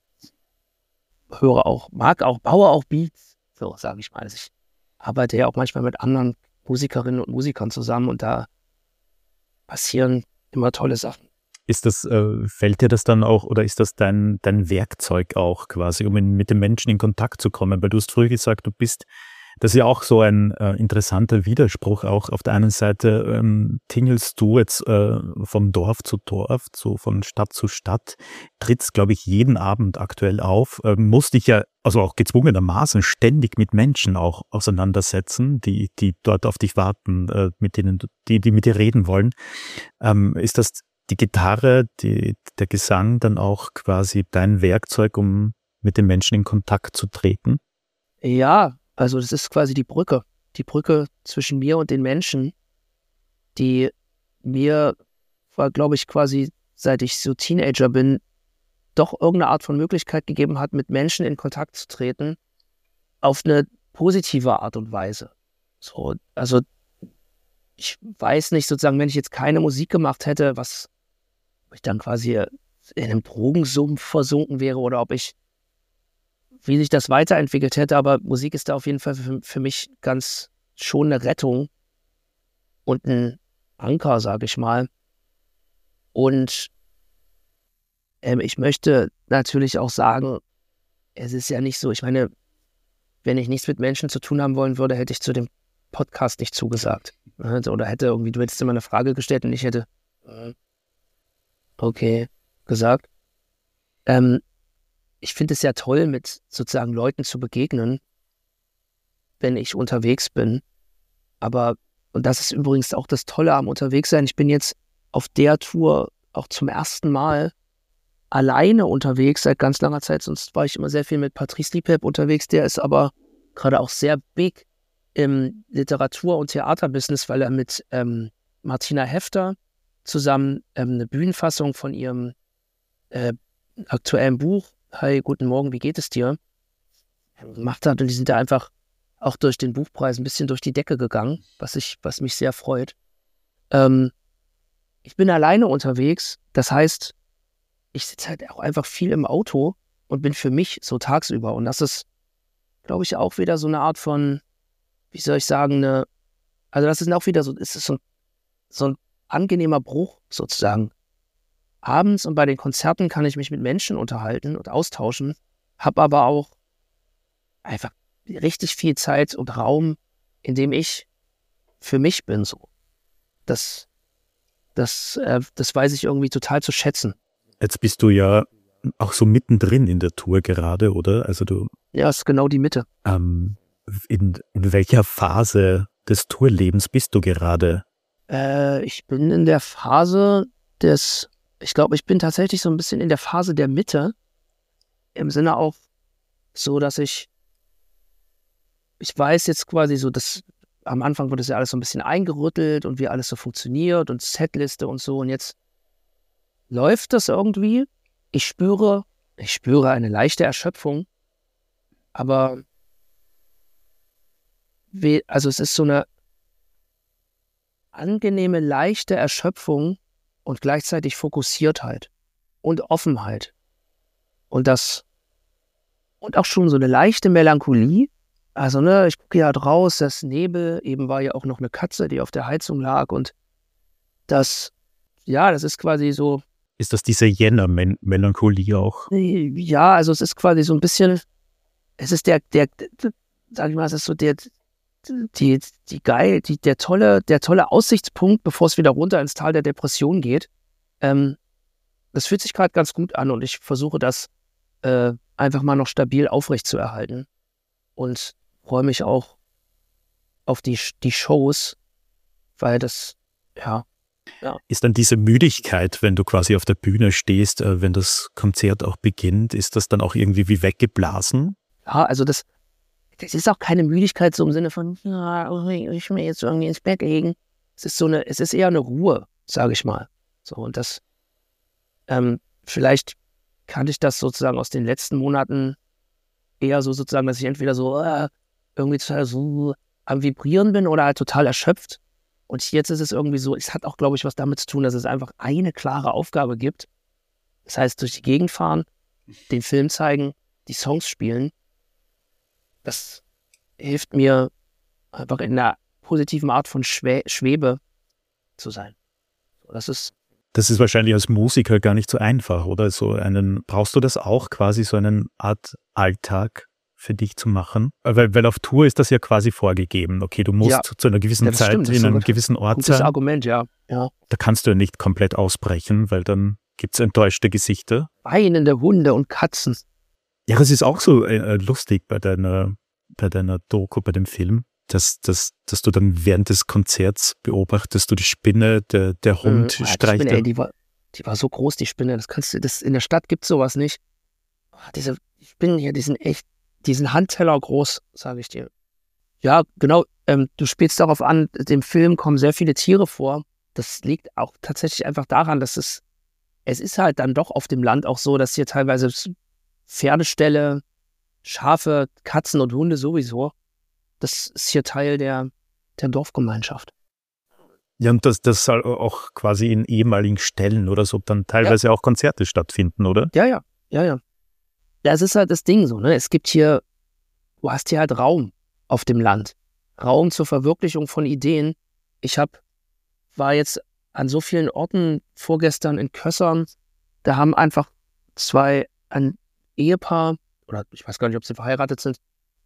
Speaker 1: höre auch, mag auch, baue auch Beats, so, sage ich mal. Also ich arbeite ja auch manchmal mit anderen Musikerinnen und Musikern zusammen und da passieren immer tolle Sachen.
Speaker 2: Ist das, äh, fällt dir das dann auch, oder ist das dein, dein Werkzeug auch quasi, um in, mit den Menschen in Kontakt zu kommen? Weil du hast früher gesagt, du bist, das ist ja auch so ein äh, interessanter Widerspruch auch. Auf der einen Seite ähm, tingelst du jetzt äh, vom Dorf zu Dorf, so von Stadt zu Stadt, trittst, glaube ich, jeden Abend aktuell auf, äh, musst dich ja, also auch gezwungenermaßen, ständig mit Menschen auch auseinandersetzen, die, die dort auf dich warten, äh, mit denen, du- die, die mit dir reden wollen. Ähm, ist das die Gitarre, die, der Gesang dann auch quasi dein Werkzeug, um mit den Menschen in Kontakt zu treten?
Speaker 1: Ja, also das ist quasi die Brücke. Die Brücke zwischen mir und den Menschen, die mir, glaube ich, quasi seit ich so Teenager bin, doch irgendeine Art von Möglichkeit gegeben hat, mit Menschen in Kontakt zu treten, auf eine positive Art und Weise. So, also ich weiß nicht, sozusagen, wenn ich jetzt keine Musik gemacht hätte, was ob ich dann quasi in einem Drogensumpf versunken wäre oder ob ich, wie sich das weiterentwickelt hätte, aber Musik ist da auf jeden Fall für, für mich ganz schon eine Rettung und ein Anker, sage ich mal. Und ähm, ich möchte natürlich auch sagen, es ist ja nicht so, ich meine, wenn ich nichts mit Menschen zu tun haben wollen würde, hätte ich zu dem Podcast nicht zugesagt. Oder hätte irgendwie, du hättest immer eine Frage gestellt und ich hätte äh, okay gesagt. Ähm, ich finde es ja toll, mit sozusagen Leuten zu begegnen, wenn ich unterwegs bin. Aber, und das ist übrigens auch das Tolle am Unterwegssein, ich bin jetzt auf der Tour auch zum ersten Mal alleine unterwegs seit ganz langer Zeit. Sonst war ich immer sehr viel mit Patrice Liebherb unterwegs. Der ist aber gerade auch sehr big im Literatur- und Theaterbusiness, weil er mit ähm, Martina Hefter zusammen ähm, eine Bühnenfassung von ihrem äh, aktuellen Buch, Hi, guten Morgen, wie geht es dir? gemacht hat. Und die sind da einfach auch durch den Buchpreis ein bisschen durch die Decke gegangen, was, ich, was mich sehr freut. Ähm, ich bin alleine unterwegs. Das heißt, ich sitze halt auch einfach viel im Auto und bin für mich so tagsüber. Und das ist, glaube ich, auch wieder so eine Art von, wie soll ich sagen, eine, also das ist auch wieder so, ist es so, so ein angenehmer Bruch sozusagen. Abends und bei den Konzerten kann ich mich mit Menschen unterhalten und austauschen, habe aber auch einfach richtig viel Zeit und Raum, in dem ich für mich bin. So. Das, das, äh, das weiß ich irgendwie total zu schätzen.
Speaker 2: Jetzt bist du ja auch so mittendrin in der Tour gerade, oder? Also du.
Speaker 1: Ja, ist genau die Mitte.
Speaker 2: Ähm, in, in welcher Phase des Tourlebens bist du gerade?
Speaker 1: Äh, ich bin in der Phase des, ich glaube, ich bin tatsächlich so ein bisschen in der Phase der Mitte. Im Sinne auch so, dass ich, ich weiß jetzt quasi so, dass am Anfang wurde das ja alles so ein bisschen eingerüttelt und wie alles so funktioniert und Setliste und so. Und jetzt läuft das irgendwie. Ich spüre, ich spüre eine leichte Erschöpfung, aber we, also es ist so eine angenehme, leichte Erschöpfung und gleichzeitig Fokussiertheit und Offenheit. Und das, und auch schon so eine leichte Melancholie. Also, ne, ich gucke ja raus, das Nebel, eben war ja auch noch eine Katze, die auf der Heizung lag und das, ja, das ist quasi so.
Speaker 2: Ist das diese Jänner-Melancholie auch?
Speaker 1: Ja, also es ist quasi so ein bisschen, es ist der, der, der sag ich mal, es ist so der, die, die geil, die, der tolle, der tolle Aussichtspunkt, bevor es wieder runter ins Tal der Depression geht. Ähm, das fühlt sich gerade ganz gut an und ich versuche das äh, einfach mal noch stabil aufrechtzuerhalten und freue mich auch auf die, die Shows, weil das, ja, ja.
Speaker 2: Ist dann diese Müdigkeit, wenn du quasi auf der Bühne stehst, äh, wenn das Konzert auch beginnt, ist das dann auch irgendwie wie weggeblasen?
Speaker 1: Ja, also das, das ist auch keine Müdigkeit so im Sinne von, ja, ich will jetzt irgendwie ins Bett legen. Es ist so eine, es ist eher eine Ruhe, sage ich mal. So, und das, ähm, vielleicht kannte ich das sozusagen aus den letzten Monaten eher so sozusagen, dass ich entweder so äh, irgendwie total so am Vibrieren bin oder halt total erschöpft. Und jetzt ist es irgendwie so, es hat auch, glaube ich, was damit zu tun, dass es einfach eine klare Aufgabe gibt. Das heißt, durch die Gegend fahren, den Film zeigen, die Songs spielen. Das hilft mir einfach in einer positiven Art von Schwe- Schwebe zu sein. Das ist
Speaker 2: Das ist wahrscheinlich als Musiker gar nicht so einfach, oder? So einen, brauchst du das auch quasi, so eine Art Alltag für dich zu machen? Weil, weil auf Tour ist das ja quasi vorgegeben. Okay, du musst
Speaker 1: ja,
Speaker 2: zu einer gewissen
Speaker 1: ja,
Speaker 2: Zeit
Speaker 1: stimmt,
Speaker 2: in einem gewissen Ort
Speaker 1: gutes
Speaker 2: sein.
Speaker 1: Argument, ja. ja.
Speaker 2: Da kannst du ja nicht komplett ausbrechen, weil dann gibt es enttäuschte Gesichter.
Speaker 1: Weinende Hunde und Katzen.
Speaker 2: Ja, das ist auch so äh, lustig bei deiner, bei deiner Doku, bei dem Film, dass, dass, dass du dann während des Konzerts beobachtest, du die Spinne, der, der Hund
Speaker 1: mhm. ja,
Speaker 2: streicht.
Speaker 1: Die Spinne, ey, die war, die war so groß, die Spinne. Das kannst du, das, in der Stadt gibt es sowas nicht. Oh, diese Spinnen hier, die sind echt, die sind Handteller groß, sage ich dir. Ja, genau, ähm, du spielst darauf an, dem Film kommen sehr viele Tiere vor. Das liegt auch tatsächlich einfach daran, dass es, es ist halt dann doch auf dem Land auch so, dass hier teilweise Pferdeställe, Schafe, Katzen und Hunde sowieso, das ist hier Teil der, der Dorfgemeinschaft.
Speaker 2: Ja, und das, das soll auch quasi in ehemaligen Stellen oder so dann teilweise ja. auch Konzerte stattfinden, oder?
Speaker 1: Ja, ja, ja, ja. Das ist halt das Ding so, ne? Es gibt hier, du hast hier halt Raum auf dem Land. Raum zur Verwirklichung von Ideen. Ich hab, war jetzt an so vielen Orten vorgestern in Kössern, da haben einfach zwei, ein Ehepaar, oder ich weiß gar nicht, ob sie verheiratet sind,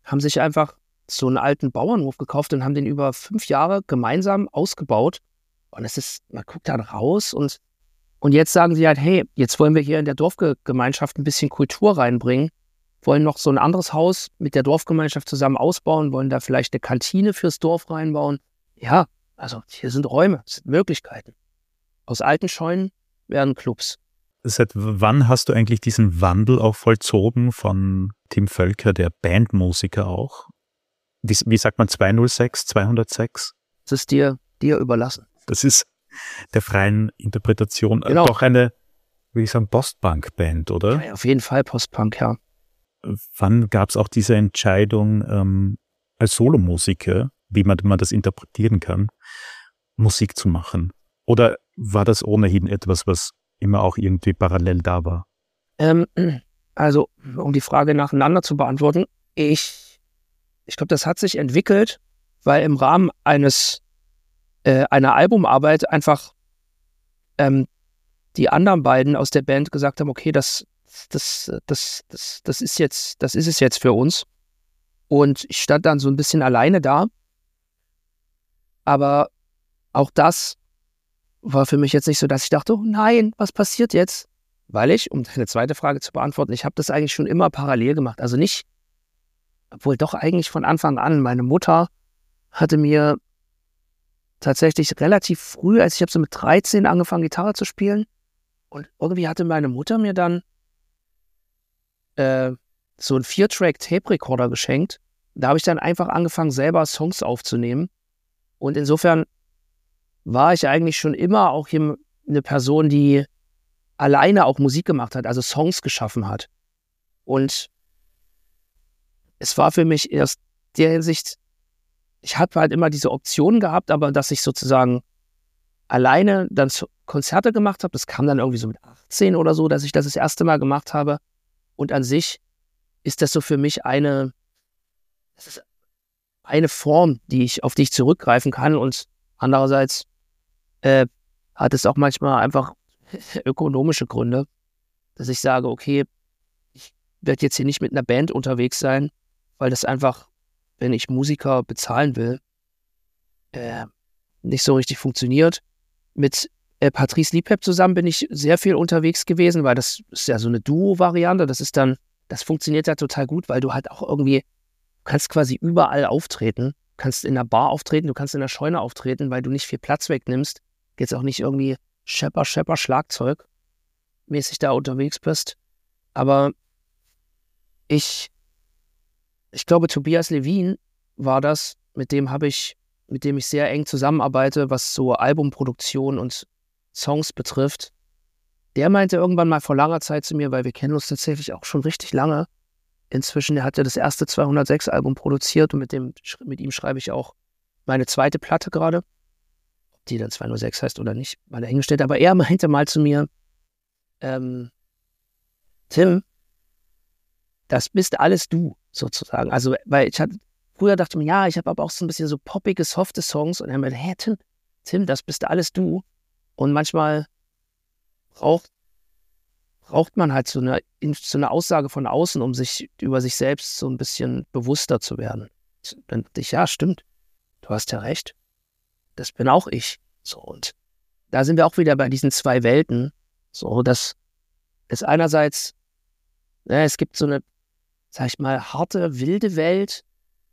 Speaker 1: haben sich einfach so einen alten Bauernhof gekauft und haben den über fünf Jahre gemeinsam ausgebaut. Und es ist, man guckt dann raus und, und jetzt sagen sie halt, hey, jetzt wollen wir hier in der Dorfgemeinschaft ein bisschen Kultur reinbringen, wollen noch so ein anderes Haus mit der Dorfgemeinschaft zusammen ausbauen, wollen da vielleicht eine Kantine fürs Dorf reinbauen. Ja, also hier sind Räume, es sind Möglichkeiten. Aus alten Scheunen werden Clubs.
Speaker 2: Seit wann hast du eigentlich diesen Wandel auch vollzogen von Tim Völker, der Bandmusiker auch? Wie, wie sagt man, zweihundertsechs, zweihundertsechs?
Speaker 1: Das ist dir, dir überlassen.
Speaker 2: Das ist der freien Interpretation
Speaker 1: Genau.
Speaker 2: Doch eine, wie ich sagen, Postpunk-Band, oder?
Speaker 1: Ja, auf jeden Fall Postpunk, ja.
Speaker 2: Wann gab es auch diese Entscheidung, ähm, als Solomusiker, wie man, man das interpretieren kann, Musik zu machen? Oder war das ohnehin etwas, was immer auch irgendwie parallel da war?
Speaker 1: Ähm, also, um die Frage nacheinander zu beantworten, ich, ich glaube, das hat sich entwickelt, weil im Rahmen eines, äh, einer Albumarbeit einfach ähm, die anderen beiden aus der Band gesagt haben, okay, das, das, das, das, das ist jetzt, das ist es jetzt für uns. Und ich stand dann so ein bisschen alleine da. Aber auch das war für mich jetzt nicht so, dass ich dachte, oh nein, was passiert jetzt? Weil ich, um deine zweite Frage zu beantworten, ich habe das eigentlich schon immer parallel gemacht. Also nicht, obwohl doch eigentlich von Anfang an. Meine Mutter hatte mir tatsächlich relativ früh, als ich habe so mit dreizehn angefangen, Gitarre zu spielen. Und irgendwie hatte meine Mutter mir dann äh, so einen Vier-Track-Tape-Recorder geschenkt. Da habe ich dann einfach angefangen, selber Songs aufzunehmen. Und insofern war ich eigentlich schon immer auch hier eine Person, die alleine auch Musik gemacht hat, also Songs geschaffen hat. Und es war für mich erst der Hinsicht, ich habe halt immer diese Option gehabt, aber dass ich sozusagen alleine dann Konzerte gemacht habe, das kam dann irgendwie so mit achtzehn oder so, dass ich das das erste Mal gemacht habe. Und an sich ist das so für mich eine, das ist eine Form, die ich, auf die ich zurückgreifen kann. Und andererseits äh, hat es auch manchmal einfach ökonomische Gründe, dass ich sage, okay, ich werde jetzt hier nicht mit einer Band unterwegs sein, weil das einfach, wenn ich Musiker bezahlen will, äh, nicht so richtig funktioniert. Mit äh, Patrice Liebheb zusammen bin ich sehr viel unterwegs gewesen, weil das ist ja so eine Duo-Variante. Das ist dann, das funktioniert ja total gut, weil du halt auch irgendwie, du kannst quasi überall auftreten. Du kannst in der Bar auftreten, du kannst in der Scheune auftreten, weil du nicht viel Platz wegnimmst. Jetzt auch nicht irgendwie Schepper, Schepper, Schlagzeug mäßig da unterwegs bist. Aber ich, ich glaube, Tobias Levin war das, mit dem habe ich, mit dem ich sehr eng zusammenarbeite, was so Albumproduktion und Songs betrifft. Der meinte irgendwann mal vor langer Zeit zu mir, weil wir kennen uns tatsächlich auch schon richtig lange. Inzwischen, der hat ja das erste zweihundertsechs Album produziert und mit, dem, mit ihm schreibe ich auch meine zweite Platte gerade. Ob die dann zweihundertsechs heißt oder nicht, mal dahingestellt. Aber er meinte mal zu mir, ähm, Tim, das bist alles du, sozusagen. Also, weil ich hatte, früher dachte ich mir, ja, ich habe aber auch so ein bisschen so poppige, softe Songs. Und er meinte, hä, Tim, Tim, das bist alles du. Und manchmal braucht, braucht man halt so eine, so eine Aussage von außen, um sich über sich selbst so ein bisschen bewusster zu werden. Dann dachte ich, ja, stimmt, du hast ja recht. Das bin auch ich. So, und da sind wir auch wieder bei diesen zwei Welten. So, dass es einerseits, ne, es gibt so eine, sag ich mal, harte, wilde Welt,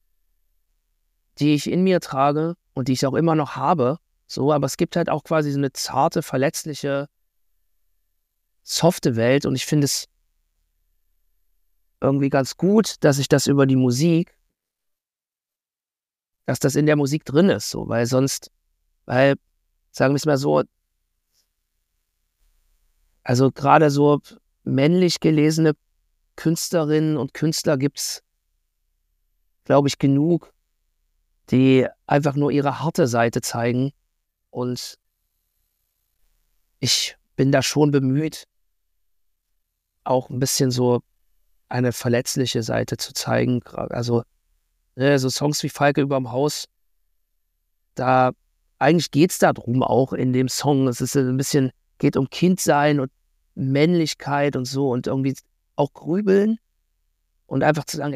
Speaker 1: die ich in mir trage und die ich auch immer noch habe. So, aber es gibt halt auch quasi so eine zarte, verletzliche, softe Welt. Und ich finde es irgendwie ganz gut, dass ich das über die Musik, dass das in der Musik drin ist. So, weil sonst, weil, sagen wir es mal so, also gerade so männlich gelesene Künstlerinnen und Künstler gibt es, glaube ich, genug, die einfach nur ihre harte Seite zeigen. Und ich bin da schon bemüht, auch ein bisschen so eine verletzliche Seite zu zeigen. Also ne, so Songs wie Falke überm Haus, da eigentlich geht es darum auch in dem Song. Es ist ein bisschen, geht um Kindsein und Männlichkeit und so und irgendwie auch grübeln und einfach zu sagen, ey,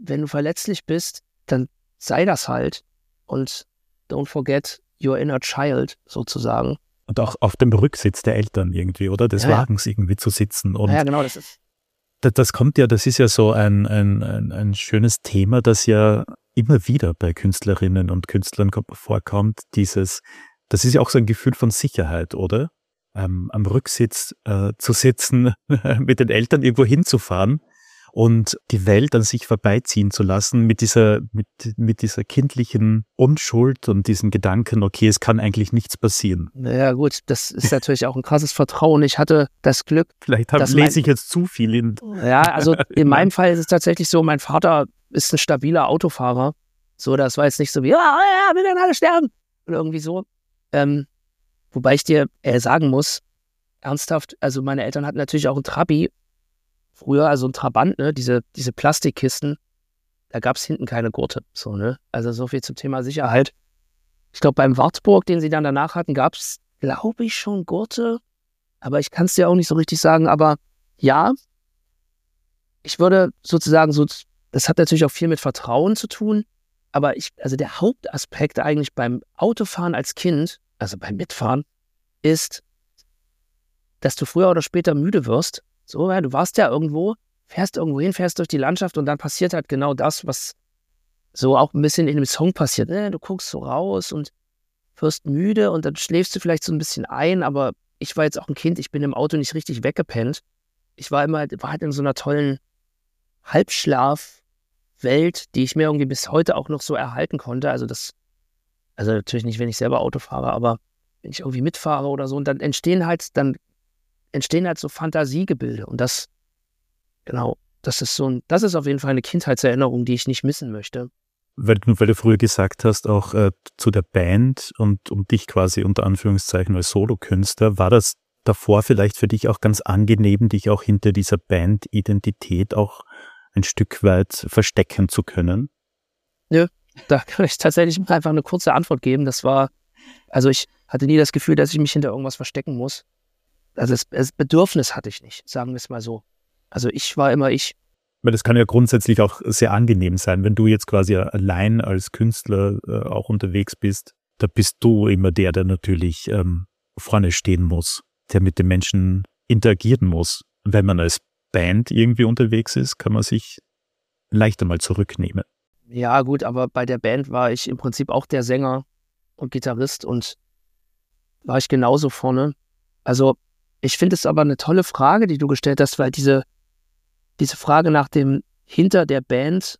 Speaker 1: wenn du verletzlich bist, dann sei das halt und don't forget your inner child sozusagen.
Speaker 2: Und auch auf dem Rücksitz der Eltern irgendwie, oder? Des
Speaker 1: ja,
Speaker 2: Wagens irgendwie zu sitzen. Und
Speaker 1: ja, genau, das ist.
Speaker 2: Das, das kommt ja, das ist ja so ein, ein, ein, ein schönes Thema, das ja immer wieder bei Künstlerinnen und Künstlern vorkommt. Dieses, das ist ja auch so ein Gefühl von Sicherheit, oder? Ähm, am Rücksitz äh, zu sitzen, mit den Eltern irgendwo hinzufahren und die Welt an sich vorbeiziehen zu lassen mit dieser, mit, mit dieser kindlichen Unschuld und diesen Gedanken, okay, es kann eigentlich nichts passieren.
Speaker 1: Ja gut, das ist natürlich auch ein krasses Vertrauen. Ich hatte das Glück,
Speaker 2: Vielleicht hab, lese mein, ich jetzt zu viel. In
Speaker 1: ja, also in meinem Fall ist es tatsächlich so, mein Vater ist ein stabiler Autofahrer. So, das war jetzt nicht so wie, ja, ja, wir werden alle sterben. Oder irgendwie so. Ähm, wobei ich dir äh, sagen muss, ernsthaft, also meine Eltern hatten natürlich auch ein Trabi, früher, also ein Trabant, ne, diese, diese Plastikkisten, da gab es hinten keine Gurte. So, ne? Also so viel zum Thema Sicherheit. Ich glaube, beim Wartburg, den sie dann danach hatten, gab es, glaube ich, schon Gurte. Aber ich kann es dir auch nicht so richtig sagen. Aber ja, ich würde sozusagen so, das hat natürlich auch viel mit Vertrauen zu tun. Aber ich, also der Hauptaspekt eigentlich beim Autofahren als Kind, also beim Mitfahren, ist, dass du früher oder später müde wirst. So, ja, du warst ja irgendwo, fährst irgendwo hin, fährst durch die Landschaft und dann passiert halt genau das, was so auch ein bisschen in dem Song passiert. Ne? Du guckst so raus und wirst müde und dann schläfst du vielleicht so ein bisschen ein, aber ich war jetzt auch ein Kind, ich bin im Auto nicht richtig weggepennt. Ich war immer, war halt in so einer tollen Halbschlafwelt, die ich mir irgendwie bis heute auch noch so erhalten konnte. Also das, also natürlich nicht, wenn ich selber Auto fahre, aber wenn ich irgendwie mitfahre oder so und dann entstehen halt, dann entstehen halt so Fantasiegebilde und das, genau, das ist so ein, das ist auf jeden Fall eine Kindheitserinnerung, die ich nicht missen möchte.
Speaker 2: Weil, weil du früher gesagt hast, auch äh, zu der Band und um dich quasi unter Anführungszeichen als Solokünstler, war das davor vielleicht für dich auch ganz angenehm, dich auch hinter dieser Bandidentität auch ein Stück weit verstecken zu können?
Speaker 1: Nö, da kann ich tatsächlich einfach eine kurze Antwort geben. Das war, also ich hatte nie das Gefühl, dass ich mich hinter irgendwas verstecken muss. Also das, das Bedürfnis hatte ich nicht, sagen wir es mal so. Also ich war immer ich.
Speaker 2: Weil das kann ja grundsätzlich auch sehr angenehm sein, wenn du jetzt quasi allein als Künstler äh, auch unterwegs bist. Da bist du immer der, der natürlich ähm, vorne stehen muss, der mit den Menschen interagieren muss. Wenn man als Band irgendwie unterwegs ist, kann man sich leichter mal zurücknehmen.
Speaker 1: Ja gut, aber bei der Band war ich im Prinzip auch der Sänger und Gitarrist und war ich genauso vorne. Also ich finde es aber eine tolle Frage, die du gestellt hast, weil diese, diese Frage nach dem hinter der Band,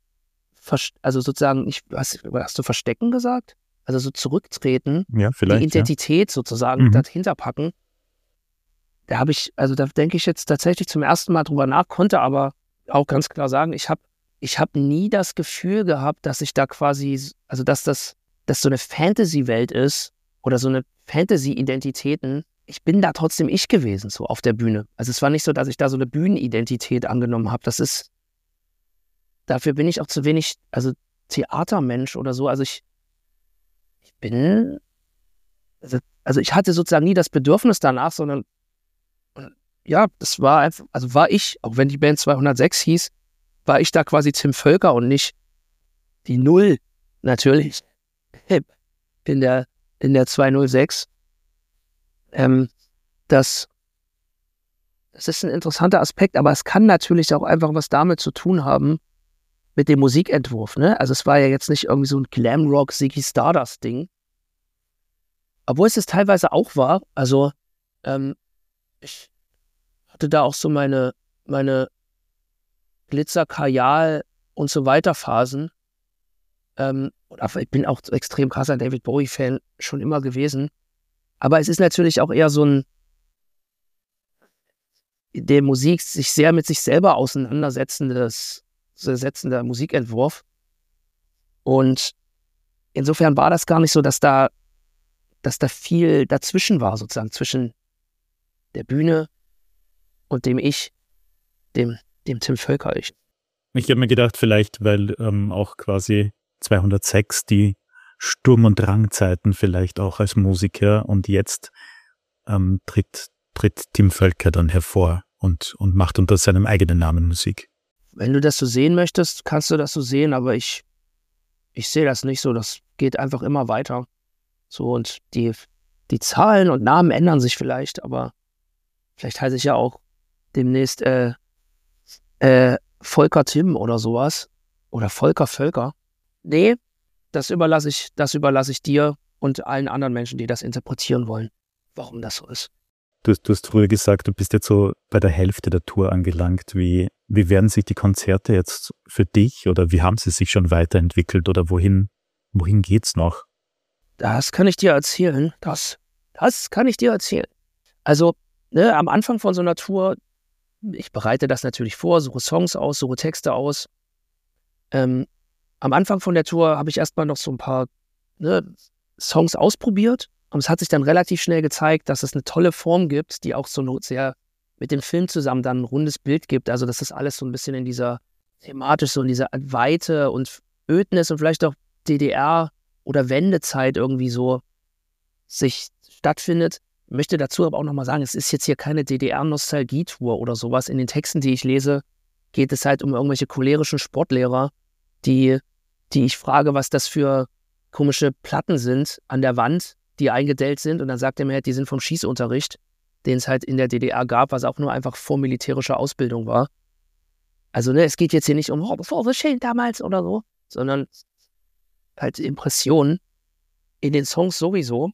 Speaker 1: also sozusagen, ich, hast, hast du verstecken gesagt? Also so zurücktreten,
Speaker 2: ja, vielleicht,
Speaker 1: die Identität
Speaker 2: ja.
Speaker 1: sozusagen
Speaker 2: mhm.
Speaker 1: dahinter packen. Da habe ich, also da denke ich jetzt tatsächlich zum ersten Mal drüber nach, konnte aber auch ganz klar sagen, ich habe ich hab nie das Gefühl gehabt, dass ich da quasi, also dass das dass so eine Fantasy-Welt ist oder so eine Fantasy-Identitäten. Ich bin da trotzdem ich gewesen, so auf der Bühne. Also es war nicht so, dass ich da so eine Bühnenidentität angenommen habe. Das ist, dafür bin ich auch zu wenig, also Theatermensch oder so. Also ich, ich bin, also, also ich hatte sozusagen nie das Bedürfnis danach, sondern ja, das war einfach, also war ich, auch wenn die Band zweihundertsechs hieß, war ich da quasi Tim Völker und nicht die Null, natürlich, in der, in der zweihundertsechs. Ähm, das, das ist ein interessanter Aspekt, aber es kann natürlich auch einfach was damit zu tun haben, mit dem Musikentwurf, ne? Also es war ja jetzt nicht irgendwie so ein Glamrock Ziggy Stardust Ding, obwohl es es teilweise auch war. Also ähm, ich hatte da auch so meine, meine Glitzer, Kajal und so weiter Phasen. Ähm, ich bin auch extrem krasser David Bowie-Fan schon immer gewesen. Aber es ist natürlich auch eher so ein, der Musik sich sehr mit sich selber auseinandersetzendes, setzender Musikentwurf. Und insofern war das gar nicht so, dass da, dass da viel dazwischen war, sozusagen, zwischen der Bühne und dem Ich, dem, dem Tim Völker-Ich.
Speaker 2: Ich habe mir gedacht, vielleicht, weil ähm, auch quasi zweihundertsechs die Sturm- und Drangzeiten vielleicht auch als Musiker und jetzt ähm, tritt, tritt Tim Völker dann hervor und, und macht unter seinem eigenen Namen Musik.
Speaker 1: wenn du das so sehen möchtest, kannst du das so sehen, aber ich, ich sehe das nicht so. Das geht einfach immer weiter. So, und die, die Zahlen und Namen ändern sich vielleicht, aber vielleicht heiße ich ja auch demnächst äh, äh, Volker Tim oder sowas. Oder Volker Völker. Nee, das überlasse ich, das überlasse ich dir und allen anderen Menschen, die das interpretieren wollen, warum das so ist.
Speaker 2: Du hast, du hast früher gesagt, du bist jetzt so bei der Hälfte der Tour angelangt. Wie, wie werden sich die Konzerte jetzt für dich oder wie haben sie sich schon weiterentwickelt oder wohin, wohin geht's noch?
Speaker 1: Das kann ich dir erzählen. Das, das kann ich dir erzählen. Also, ne, am Anfang von so einer Tour, ich bereite das natürlich vor, suche Songs aus, suche Texte aus. Ähm, am Anfang von der Tour habe ich erstmal noch so ein paar ne, Songs ausprobiert. Und es hat sich dann relativ schnell gezeigt, dass es eine tolle Form gibt, die auch so sehr mit dem Film zusammen dann ein rundes Bild gibt. Also, dass das alles so ein bisschen in dieser thematisch so in dieser Weite und Ödnis und vielleicht auch D D R oder Wendezeit irgendwie so sich stattfindet. Ich möchte dazu aber auch nochmal sagen, es ist jetzt hier keine D D R-Nostalgie-Tour oder sowas. In den Texten, die ich lese, geht es halt um irgendwelche cholerischen Sportlehrer, die, die ich frage, was das für komische Platten sind an der Wand, die eingedellt sind. Und dann sagt er mir halt, die sind vom Schießunterricht, den es halt in der D D R gab, was auch nur einfach vormilitärische Ausbildung war. Also, ne, es geht jetzt hier nicht um, oh, bevor wir schön damals oder so, sondern halt Impressionen in den Songs sowieso.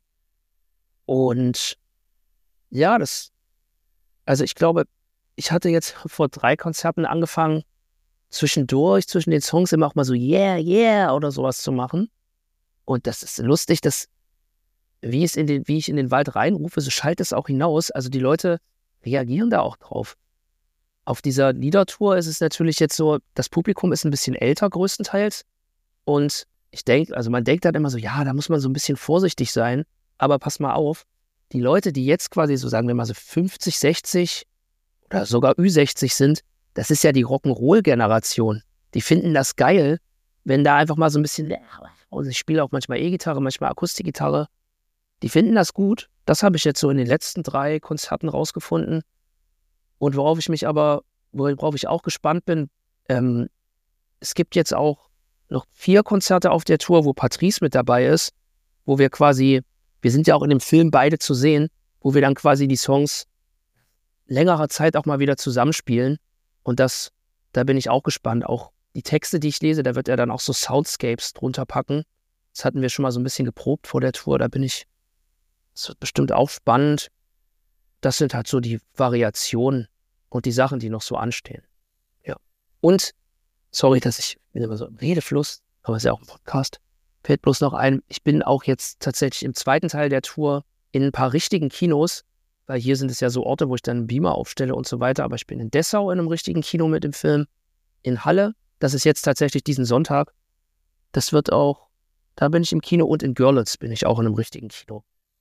Speaker 1: Und ja, das, also ich glaube, ich hatte jetzt vor drei Konzerten angefangen, zwischendurch, zwischen den Songs immer auch mal so yeah, yeah oder sowas zu machen. Und das ist lustig, dass, wie, es in den, wie ich in den Wald reinrufe, so schallt es auch hinaus. Also die Leute reagieren da auch drauf. Auf dieser Liedertour ist es natürlich jetzt so, das Publikum ist ein bisschen älter größtenteils. Und ich denke, also man denkt dann immer so, ja, da muss man so ein bisschen vorsichtig sein. Aber pass mal auf, die Leute, die jetzt quasi so, sagen wir mal so fünfzig, sechzig oder sogar Ü sechzig sind, das ist ja die Rock'n'Roll-Generation. Die finden das geil, wenn da einfach mal so ein bisschen, also ich spiele auch manchmal E-Gitarre, manchmal Akustikgitarre. Die finden das gut. Das habe ich jetzt so in den letzten drei Konzerten rausgefunden. Und worauf ich mich aber, worauf ich auch gespannt bin, ähm, es gibt jetzt auch noch vier Konzerte auf der Tour, wo Patrice mit dabei ist, wo wir quasi, wir sind ja auch in dem Film beide zu sehen, wo wir dann quasi die Songs längerer Zeit auch mal wieder zusammenspielen. Und das, da bin ich auch gespannt. Auch die Texte, die ich lese, da wird er dann auch so Soundscapes drunter packen. Das hatten wir schon mal so ein bisschen geprobt vor der Tour. Da bin ich, das wird bestimmt auch spannend. Das sind halt so die Variationen und die Sachen, die noch so anstehen. Ja. Und, sorry, dass ich bin immer so im Redefluss, aber es ist ja auch ein Podcast. Fällt bloß noch ein, ich bin auch jetzt tatsächlich im zweiten Teil der Tour in ein paar richtigen Kinos, weil hier sind es ja so Orte, wo ich dann einen Beamer aufstelle und so weiter, aber ich bin in Dessau in einem richtigen Kino mit dem Film, in Halle, das ist jetzt tatsächlich diesen Sonntag. Das wird auch, da bin ich im Kino und in Görlitz bin ich auch in einem richtigen Kino.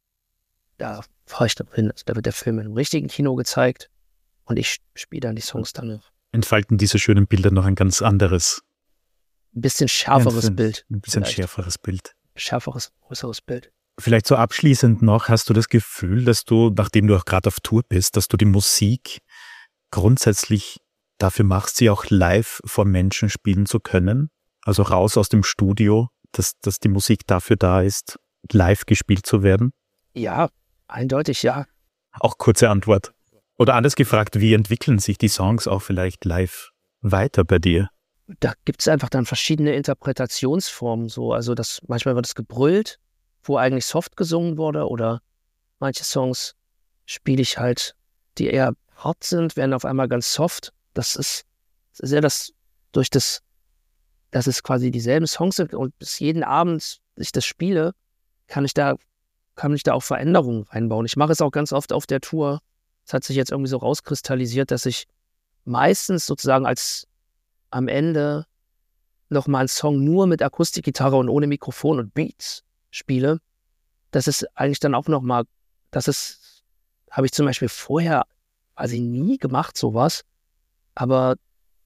Speaker 1: Da fahre ich dann hin, also da wird der Film in einem richtigen Kino gezeigt und ich spiele dann die Songs dann.
Speaker 2: Entfalten diese schönen Bilder noch ein ganz anderes,
Speaker 1: ein bisschen schärferes
Speaker 2: ein,
Speaker 1: Bild.
Speaker 2: Ein bisschen
Speaker 1: vielleicht.
Speaker 2: schärferes Bild.
Speaker 1: Schärferes, größeres Bild.
Speaker 2: Vielleicht so abschließend noch, hast du das Gefühl, dass du, nachdem du auch gerade auf Tour bist, dass du die Musik grundsätzlich dafür machst, sie auch live vor Menschen spielen zu können? Also raus aus dem Studio, dass, dass die Musik dafür da ist, live gespielt zu werden?
Speaker 1: Ja, eindeutig ja.
Speaker 2: Auch kurze Antwort. Oder anders gefragt, wie entwickeln sich die Songs auch vielleicht live weiter bei dir?
Speaker 1: Da gibt es einfach dann verschiedene Interpretationsformen. So. Also das, manchmal wird es gebrüllt, wo eigentlich soft gesungen wurde, oder manche Songs spiele ich halt, die eher hart sind, werden auf einmal ganz soft. Das ist sehr das, durch das, dass es quasi dieselben Songs sind und bis jeden Abend ich das spiele, kann ich da, kann ich da auch Veränderungen reinbauen. Ich mache es auch ganz oft auf der Tour. Es hat sich jetzt irgendwie so rauskristallisiert, dass ich meistens sozusagen als am Ende nochmal einen Song nur mit Akustikgitarre und ohne Mikrofon und Beats spiele. Das ist eigentlich dann auch nochmal, das ist, habe ich zum Beispiel vorher quasi nie gemacht, sowas. Aber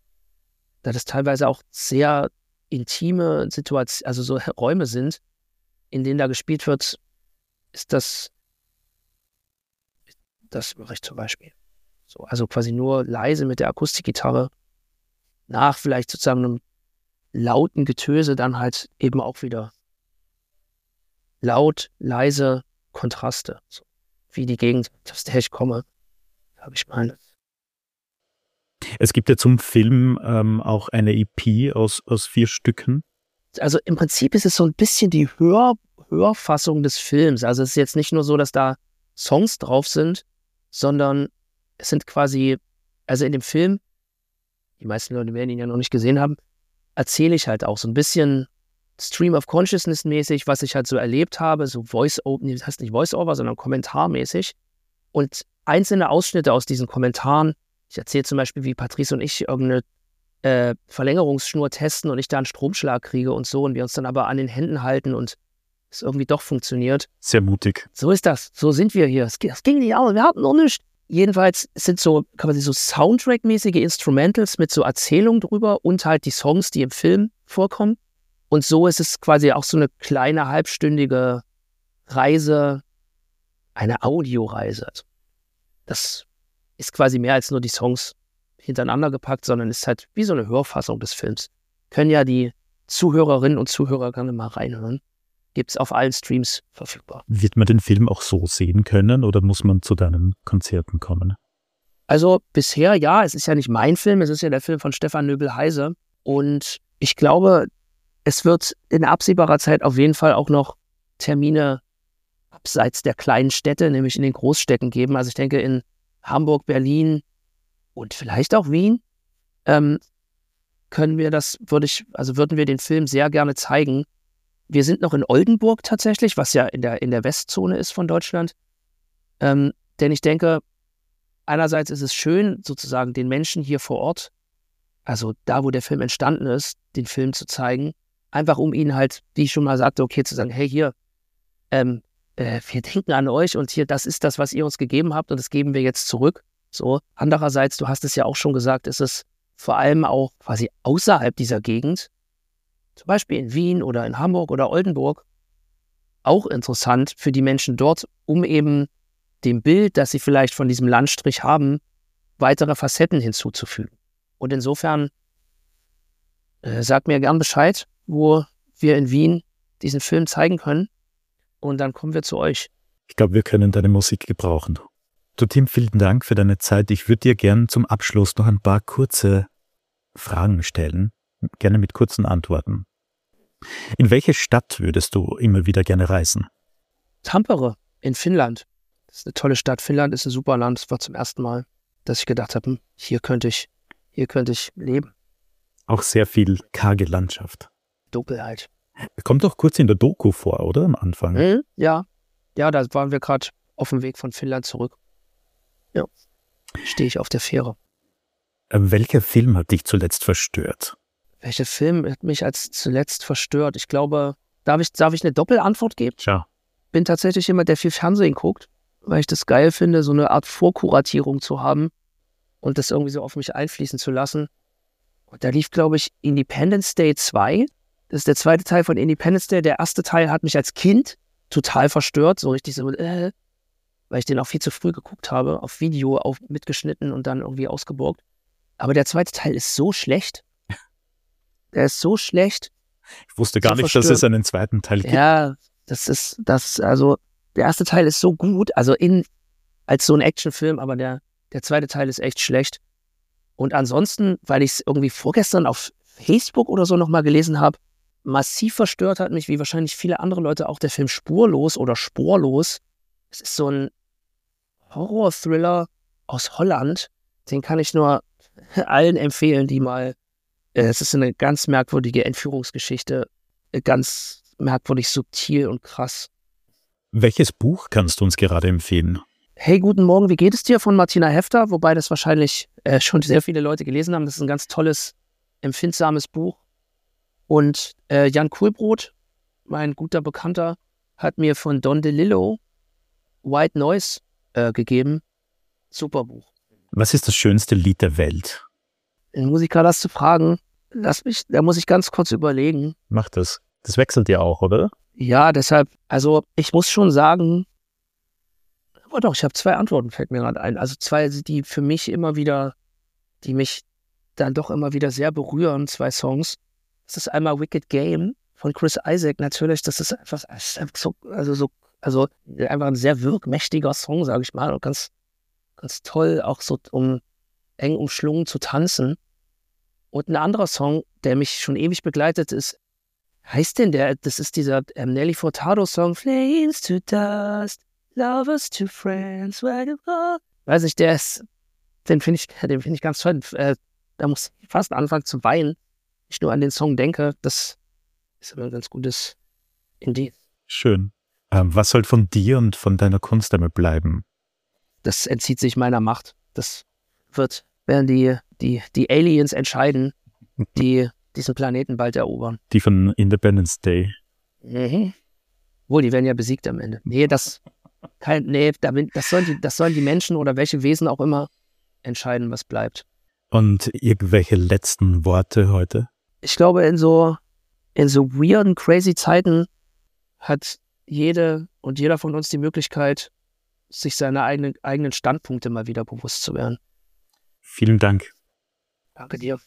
Speaker 1: da das teilweise auch sehr intime Situationen, also so Räume sind, in denen da gespielt wird, ist das, das mache ich zum Beispiel. So, also quasi nur leise mit der Akustikgitarre. nach vielleicht sozusagen einem lauten Getöse dann halt eben auch wieder laut, leise Kontraste. So, wie die Gegend, aus der ich komme, habe ich meine.
Speaker 2: Es gibt ja zum Film ähm, auch eine E P aus, aus vier Stücken.
Speaker 1: Also im Prinzip ist es so ein bisschen die Hör, Hörfassung des Films. Also es ist jetzt nicht nur so, dass da Songs drauf sind, sondern es sind quasi, also in dem Film, die meisten Leute werden ihn ja noch nicht gesehen haben, erzähle ich halt auch so ein bisschen Stream of Consciousness mäßig, was ich halt so erlebt habe, so Voice-Over, das heißt nicht Voice-Over, sondern kommentarmäßig. Und einzelne Ausschnitte aus diesen Kommentaren, ich erzähle zum Beispiel, wie Patrice und ich irgendeine äh, Verlängerungsschnur testen und ich da einen Stromschlag kriege und so und wir uns dann aber an den Händen halten und es irgendwie doch funktioniert.
Speaker 2: Sehr mutig.
Speaker 1: So ist das, so sind wir hier. Es ging nicht aus, wir hatten noch nichts. Jedenfalls sind so, kann man sich so Soundtrack-mäßige Instrumentals mit so Erzählungen drüber und halt die Songs, die im Film vorkommen. Und so ist es quasi auch so eine kleine halbstündige Reise, eine Audioreise. Das ist quasi mehr als nur die Songs hintereinander gepackt, sondern ist halt wie so eine Hörfassung des Films. Können ja die Zuhörerinnen und Zuhörer gerne mal reinhören. Gibt es auf allen Streams verfügbar.
Speaker 2: Wird man den Film auch so sehen können oder muss man zu deinen Konzerten kommen?
Speaker 1: Also bisher ja, es ist ja nicht mein Film, es ist ja der Film von Stefan Nöbel-Heise. Und ich glaube, es wird in absehbarer Zeit auf jeden Fall auch noch Termine abseits der kleinen Städte, nämlich in den Großstädten geben. Also ich denke in Hamburg, Berlin und vielleicht auch Wien ähm, können wir das, würde ich, also würden wir den Film sehr gerne zeigen. Wir sind noch in Oldenburg tatsächlich, was ja in der, in der Westzone ist von Deutschland. Ähm, denn ich denke, einerseits ist es schön, sozusagen den Menschen hier vor Ort, also da, wo der Film entstanden ist, den Film zu zeigen. Einfach um ihnen halt, wie ich schon mal sagte, okay, zu sagen, hey, hier, ähm, äh, wir denken an euch und hier, das ist das, was ihr uns gegeben habt und das geben wir jetzt zurück. So. Andererseits, du hast es ja auch schon gesagt, ist es vor allem auch quasi außerhalb dieser Gegend, zum Beispiel in Wien oder in Hamburg oder Oldenburg, auch interessant für die Menschen dort, um eben dem Bild, das sie vielleicht von diesem Landstrich haben, weitere Facetten hinzuzufügen. Und insofern äh, sagt mir gern Bescheid, wo wir in Wien diesen Film zeigen können. Und dann kommen wir zu euch.
Speaker 2: Ich glaube, wir können deine Musik gebrauchen. Du, Tim, vielen Dank für deine Zeit. Ich würde dir gern zum Abschluss noch ein paar kurze Fragen stellen. Gerne mit kurzen Antworten. In welche Stadt würdest du immer wieder gerne reisen?
Speaker 1: Tampere in Finnland. Das ist eine tolle Stadt. Finnland ist ein super Land. Es war zum ersten Mal, dass ich gedacht habe, hm, hier könnte ich, hier könnte ich leben.
Speaker 2: Auch sehr viel karge Landschaft.
Speaker 1: Dunkelheit.
Speaker 2: Kommt doch kurz in der Doku vor, oder? Am Anfang.
Speaker 1: Hm, ja. Ja, da waren wir gerade auf dem Weg von Finnland zurück. Ja. Stehe ich auf der Fähre.
Speaker 2: Äh, welcher Film hat dich zuletzt verstört?
Speaker 1: Welcher Film hat mich als zuletzt verstört? Ich glaube, darf ich, darf ich eine Doppelantwort geben?
Speaker 2: Tja.
Speaker 1: Bin tatsächlich jemand, der viel Fernsehen guckt, weil ich das geil finde, so eine Art Vorkuratierung zu haben und das irgendwie so auf mich einfließen zu lassen. Und da lief, glaube ich, Independence Day zwei. Das ist der zweite Teil von Independence Day. Der erste Teil hat mich als Kind total verstört, so richtig so, äh, weil ich den auch viel zu früh geguckt habe, auf Video auf, mitgeschnitten und dann irgendwie ausgeborgt. Aber der zweite Teil ist so schlecht. Der ist so schlecht.
Speaker 2: Ich wusste gar
Speaker 1: so
Speaker 2: nicht, dass es einen zweiten Teil gibt.
Speaker 1: Ja, das ist, das, also, der erste Teil ist so gut, also in, als so ein Actionfilm, aber der, der zweite Teil ist echt schlecht. Und ansonsten, weil ich es irgendwie vorgestern auf Facebook oder so nochmal gelesen habe, massiv verstört hat mich, wie wahrscheinlich viele andere Leute, auch der Film Spurlos oder Sporlos. Es ist so ein Horror-Thriller aus Holland. Den kann ich nur allen empfehlen, die mal, äh, es ist eine ganz merkwürdige Entführungsgeschichte, äh, ganz merkwürdig subtil und krass.
Speaker 2: Welches Buch kannst du uns gerade empfehlen?
Speaker 1: Hey, guten Morgen, wie geht es dir von Martina Hefter? Wobei das wahrscheinlich äh, schon sehr viele Leute gelesen haben. Das ist ein ganz tolles, empfindsames Buch. Und äh, Jan Kuhlbrot, mein guter Bekannter, hat mir von Don DeLillo White Noise äh, gegeben. Super Buch.
Speaker 2: Was ist das schönste Lied der Welt?
Speaker 1: Den Musiker das zu fragen, lass mich, da muss ich ganz kurz überlegen.
Speaker 2: Mach das. Das wechselt ja auch, oder?
Speaker 1: Ja, deshalb, also ich muss schon sagen, aber doch, ich habe zwei Antworten, fällt mir gerade ein. Also zwei, die für mich immer wieder, die mich dann doch immer wieder sehr berührend, zwei Songs. Das ist einmal Wicked Game von Chris Isaak natürlich. Das ist einfach, das ist einfach so, also so, also einfach ein sehr wirkmächtiger Song, sage ich mal. Und ganz, ganz toll, auch so um eng umschlungen zu tanzen. Und ein anderer Song, der mich schon ewig begleitet, ist, heißt denn der, das ist dieser ähm, Nelly Furtado-Song, Flames to Dust, Lovers to Friends, where you go. Weiß ich, der ist, den finde ich, den finde ich ganz toll. Äh, da muss ich fast anfangen zu weinen. Ich nur an den Song denke, das ist aber ein ganz gutes Indiz.
Speaker 2: Schön. Ähm, was soll von dir und von deiner Kunst einmal bleiben?
Speaker 1: Das entzieht sich meiner Macht. Das wird, werden die, die, die Aliens entscheiden, die diesen Planeten bald erobern.
Speaker 2: Die von Independence Day.
Speaker 1: Mhm. Wohl, die werden ja besiegt am Ende. Nee, das, kein, nee, das, sollen die, das sollen die Menschen oder welche Wesen auch immer entscheiden, was bleibt.
Speaker 2: Und irgendwelche letzten Worte heute?
Speaker 1: Ich glaube, in so, in so weirden, crazy Zeiten hat jede und jeder von uns die Möglichkeit, sich seiner eigenen, eigenen Standpunkte mal wieder bewusst zu werden.
Speaker 2: Vielen Dank.
Speaker 1: Danke dir.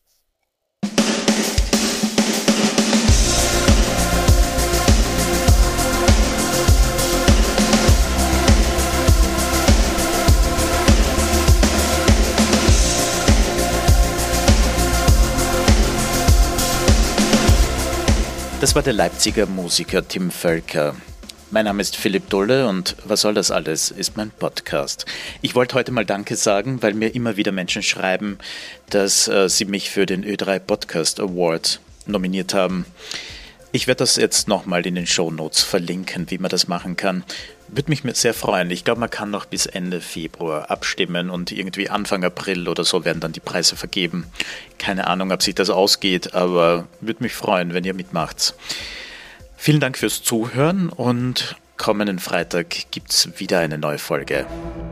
Speaker 3: Das war der Leipziger Musiker Tim Völker. Mein Name ist Philipp Dolle und Was soll das alles ist mein Podcast. Ich wollte heute mal Danke sagen, weil mir immer wieder Menschen schreiben, dass äh, sie mich für den Ö drei Podcast Award nominiert haben. Ich werde das jetzt nochmal in den Shownotes verlinken, wie man das machen kann. Würde mich sehr freuen. Ich glaube, man kann noch bis Ende Februar abstimmen und irgendwie Anfang April oder so werden dann die Preise vergeben. Keine Ahnung, ob sich das ausgeht, aber würde mich freuen, wenn ihr mitmacht. Vielen Dank fürs Zuhören und kommenden Freitag gibt es wieder eine neue Folge.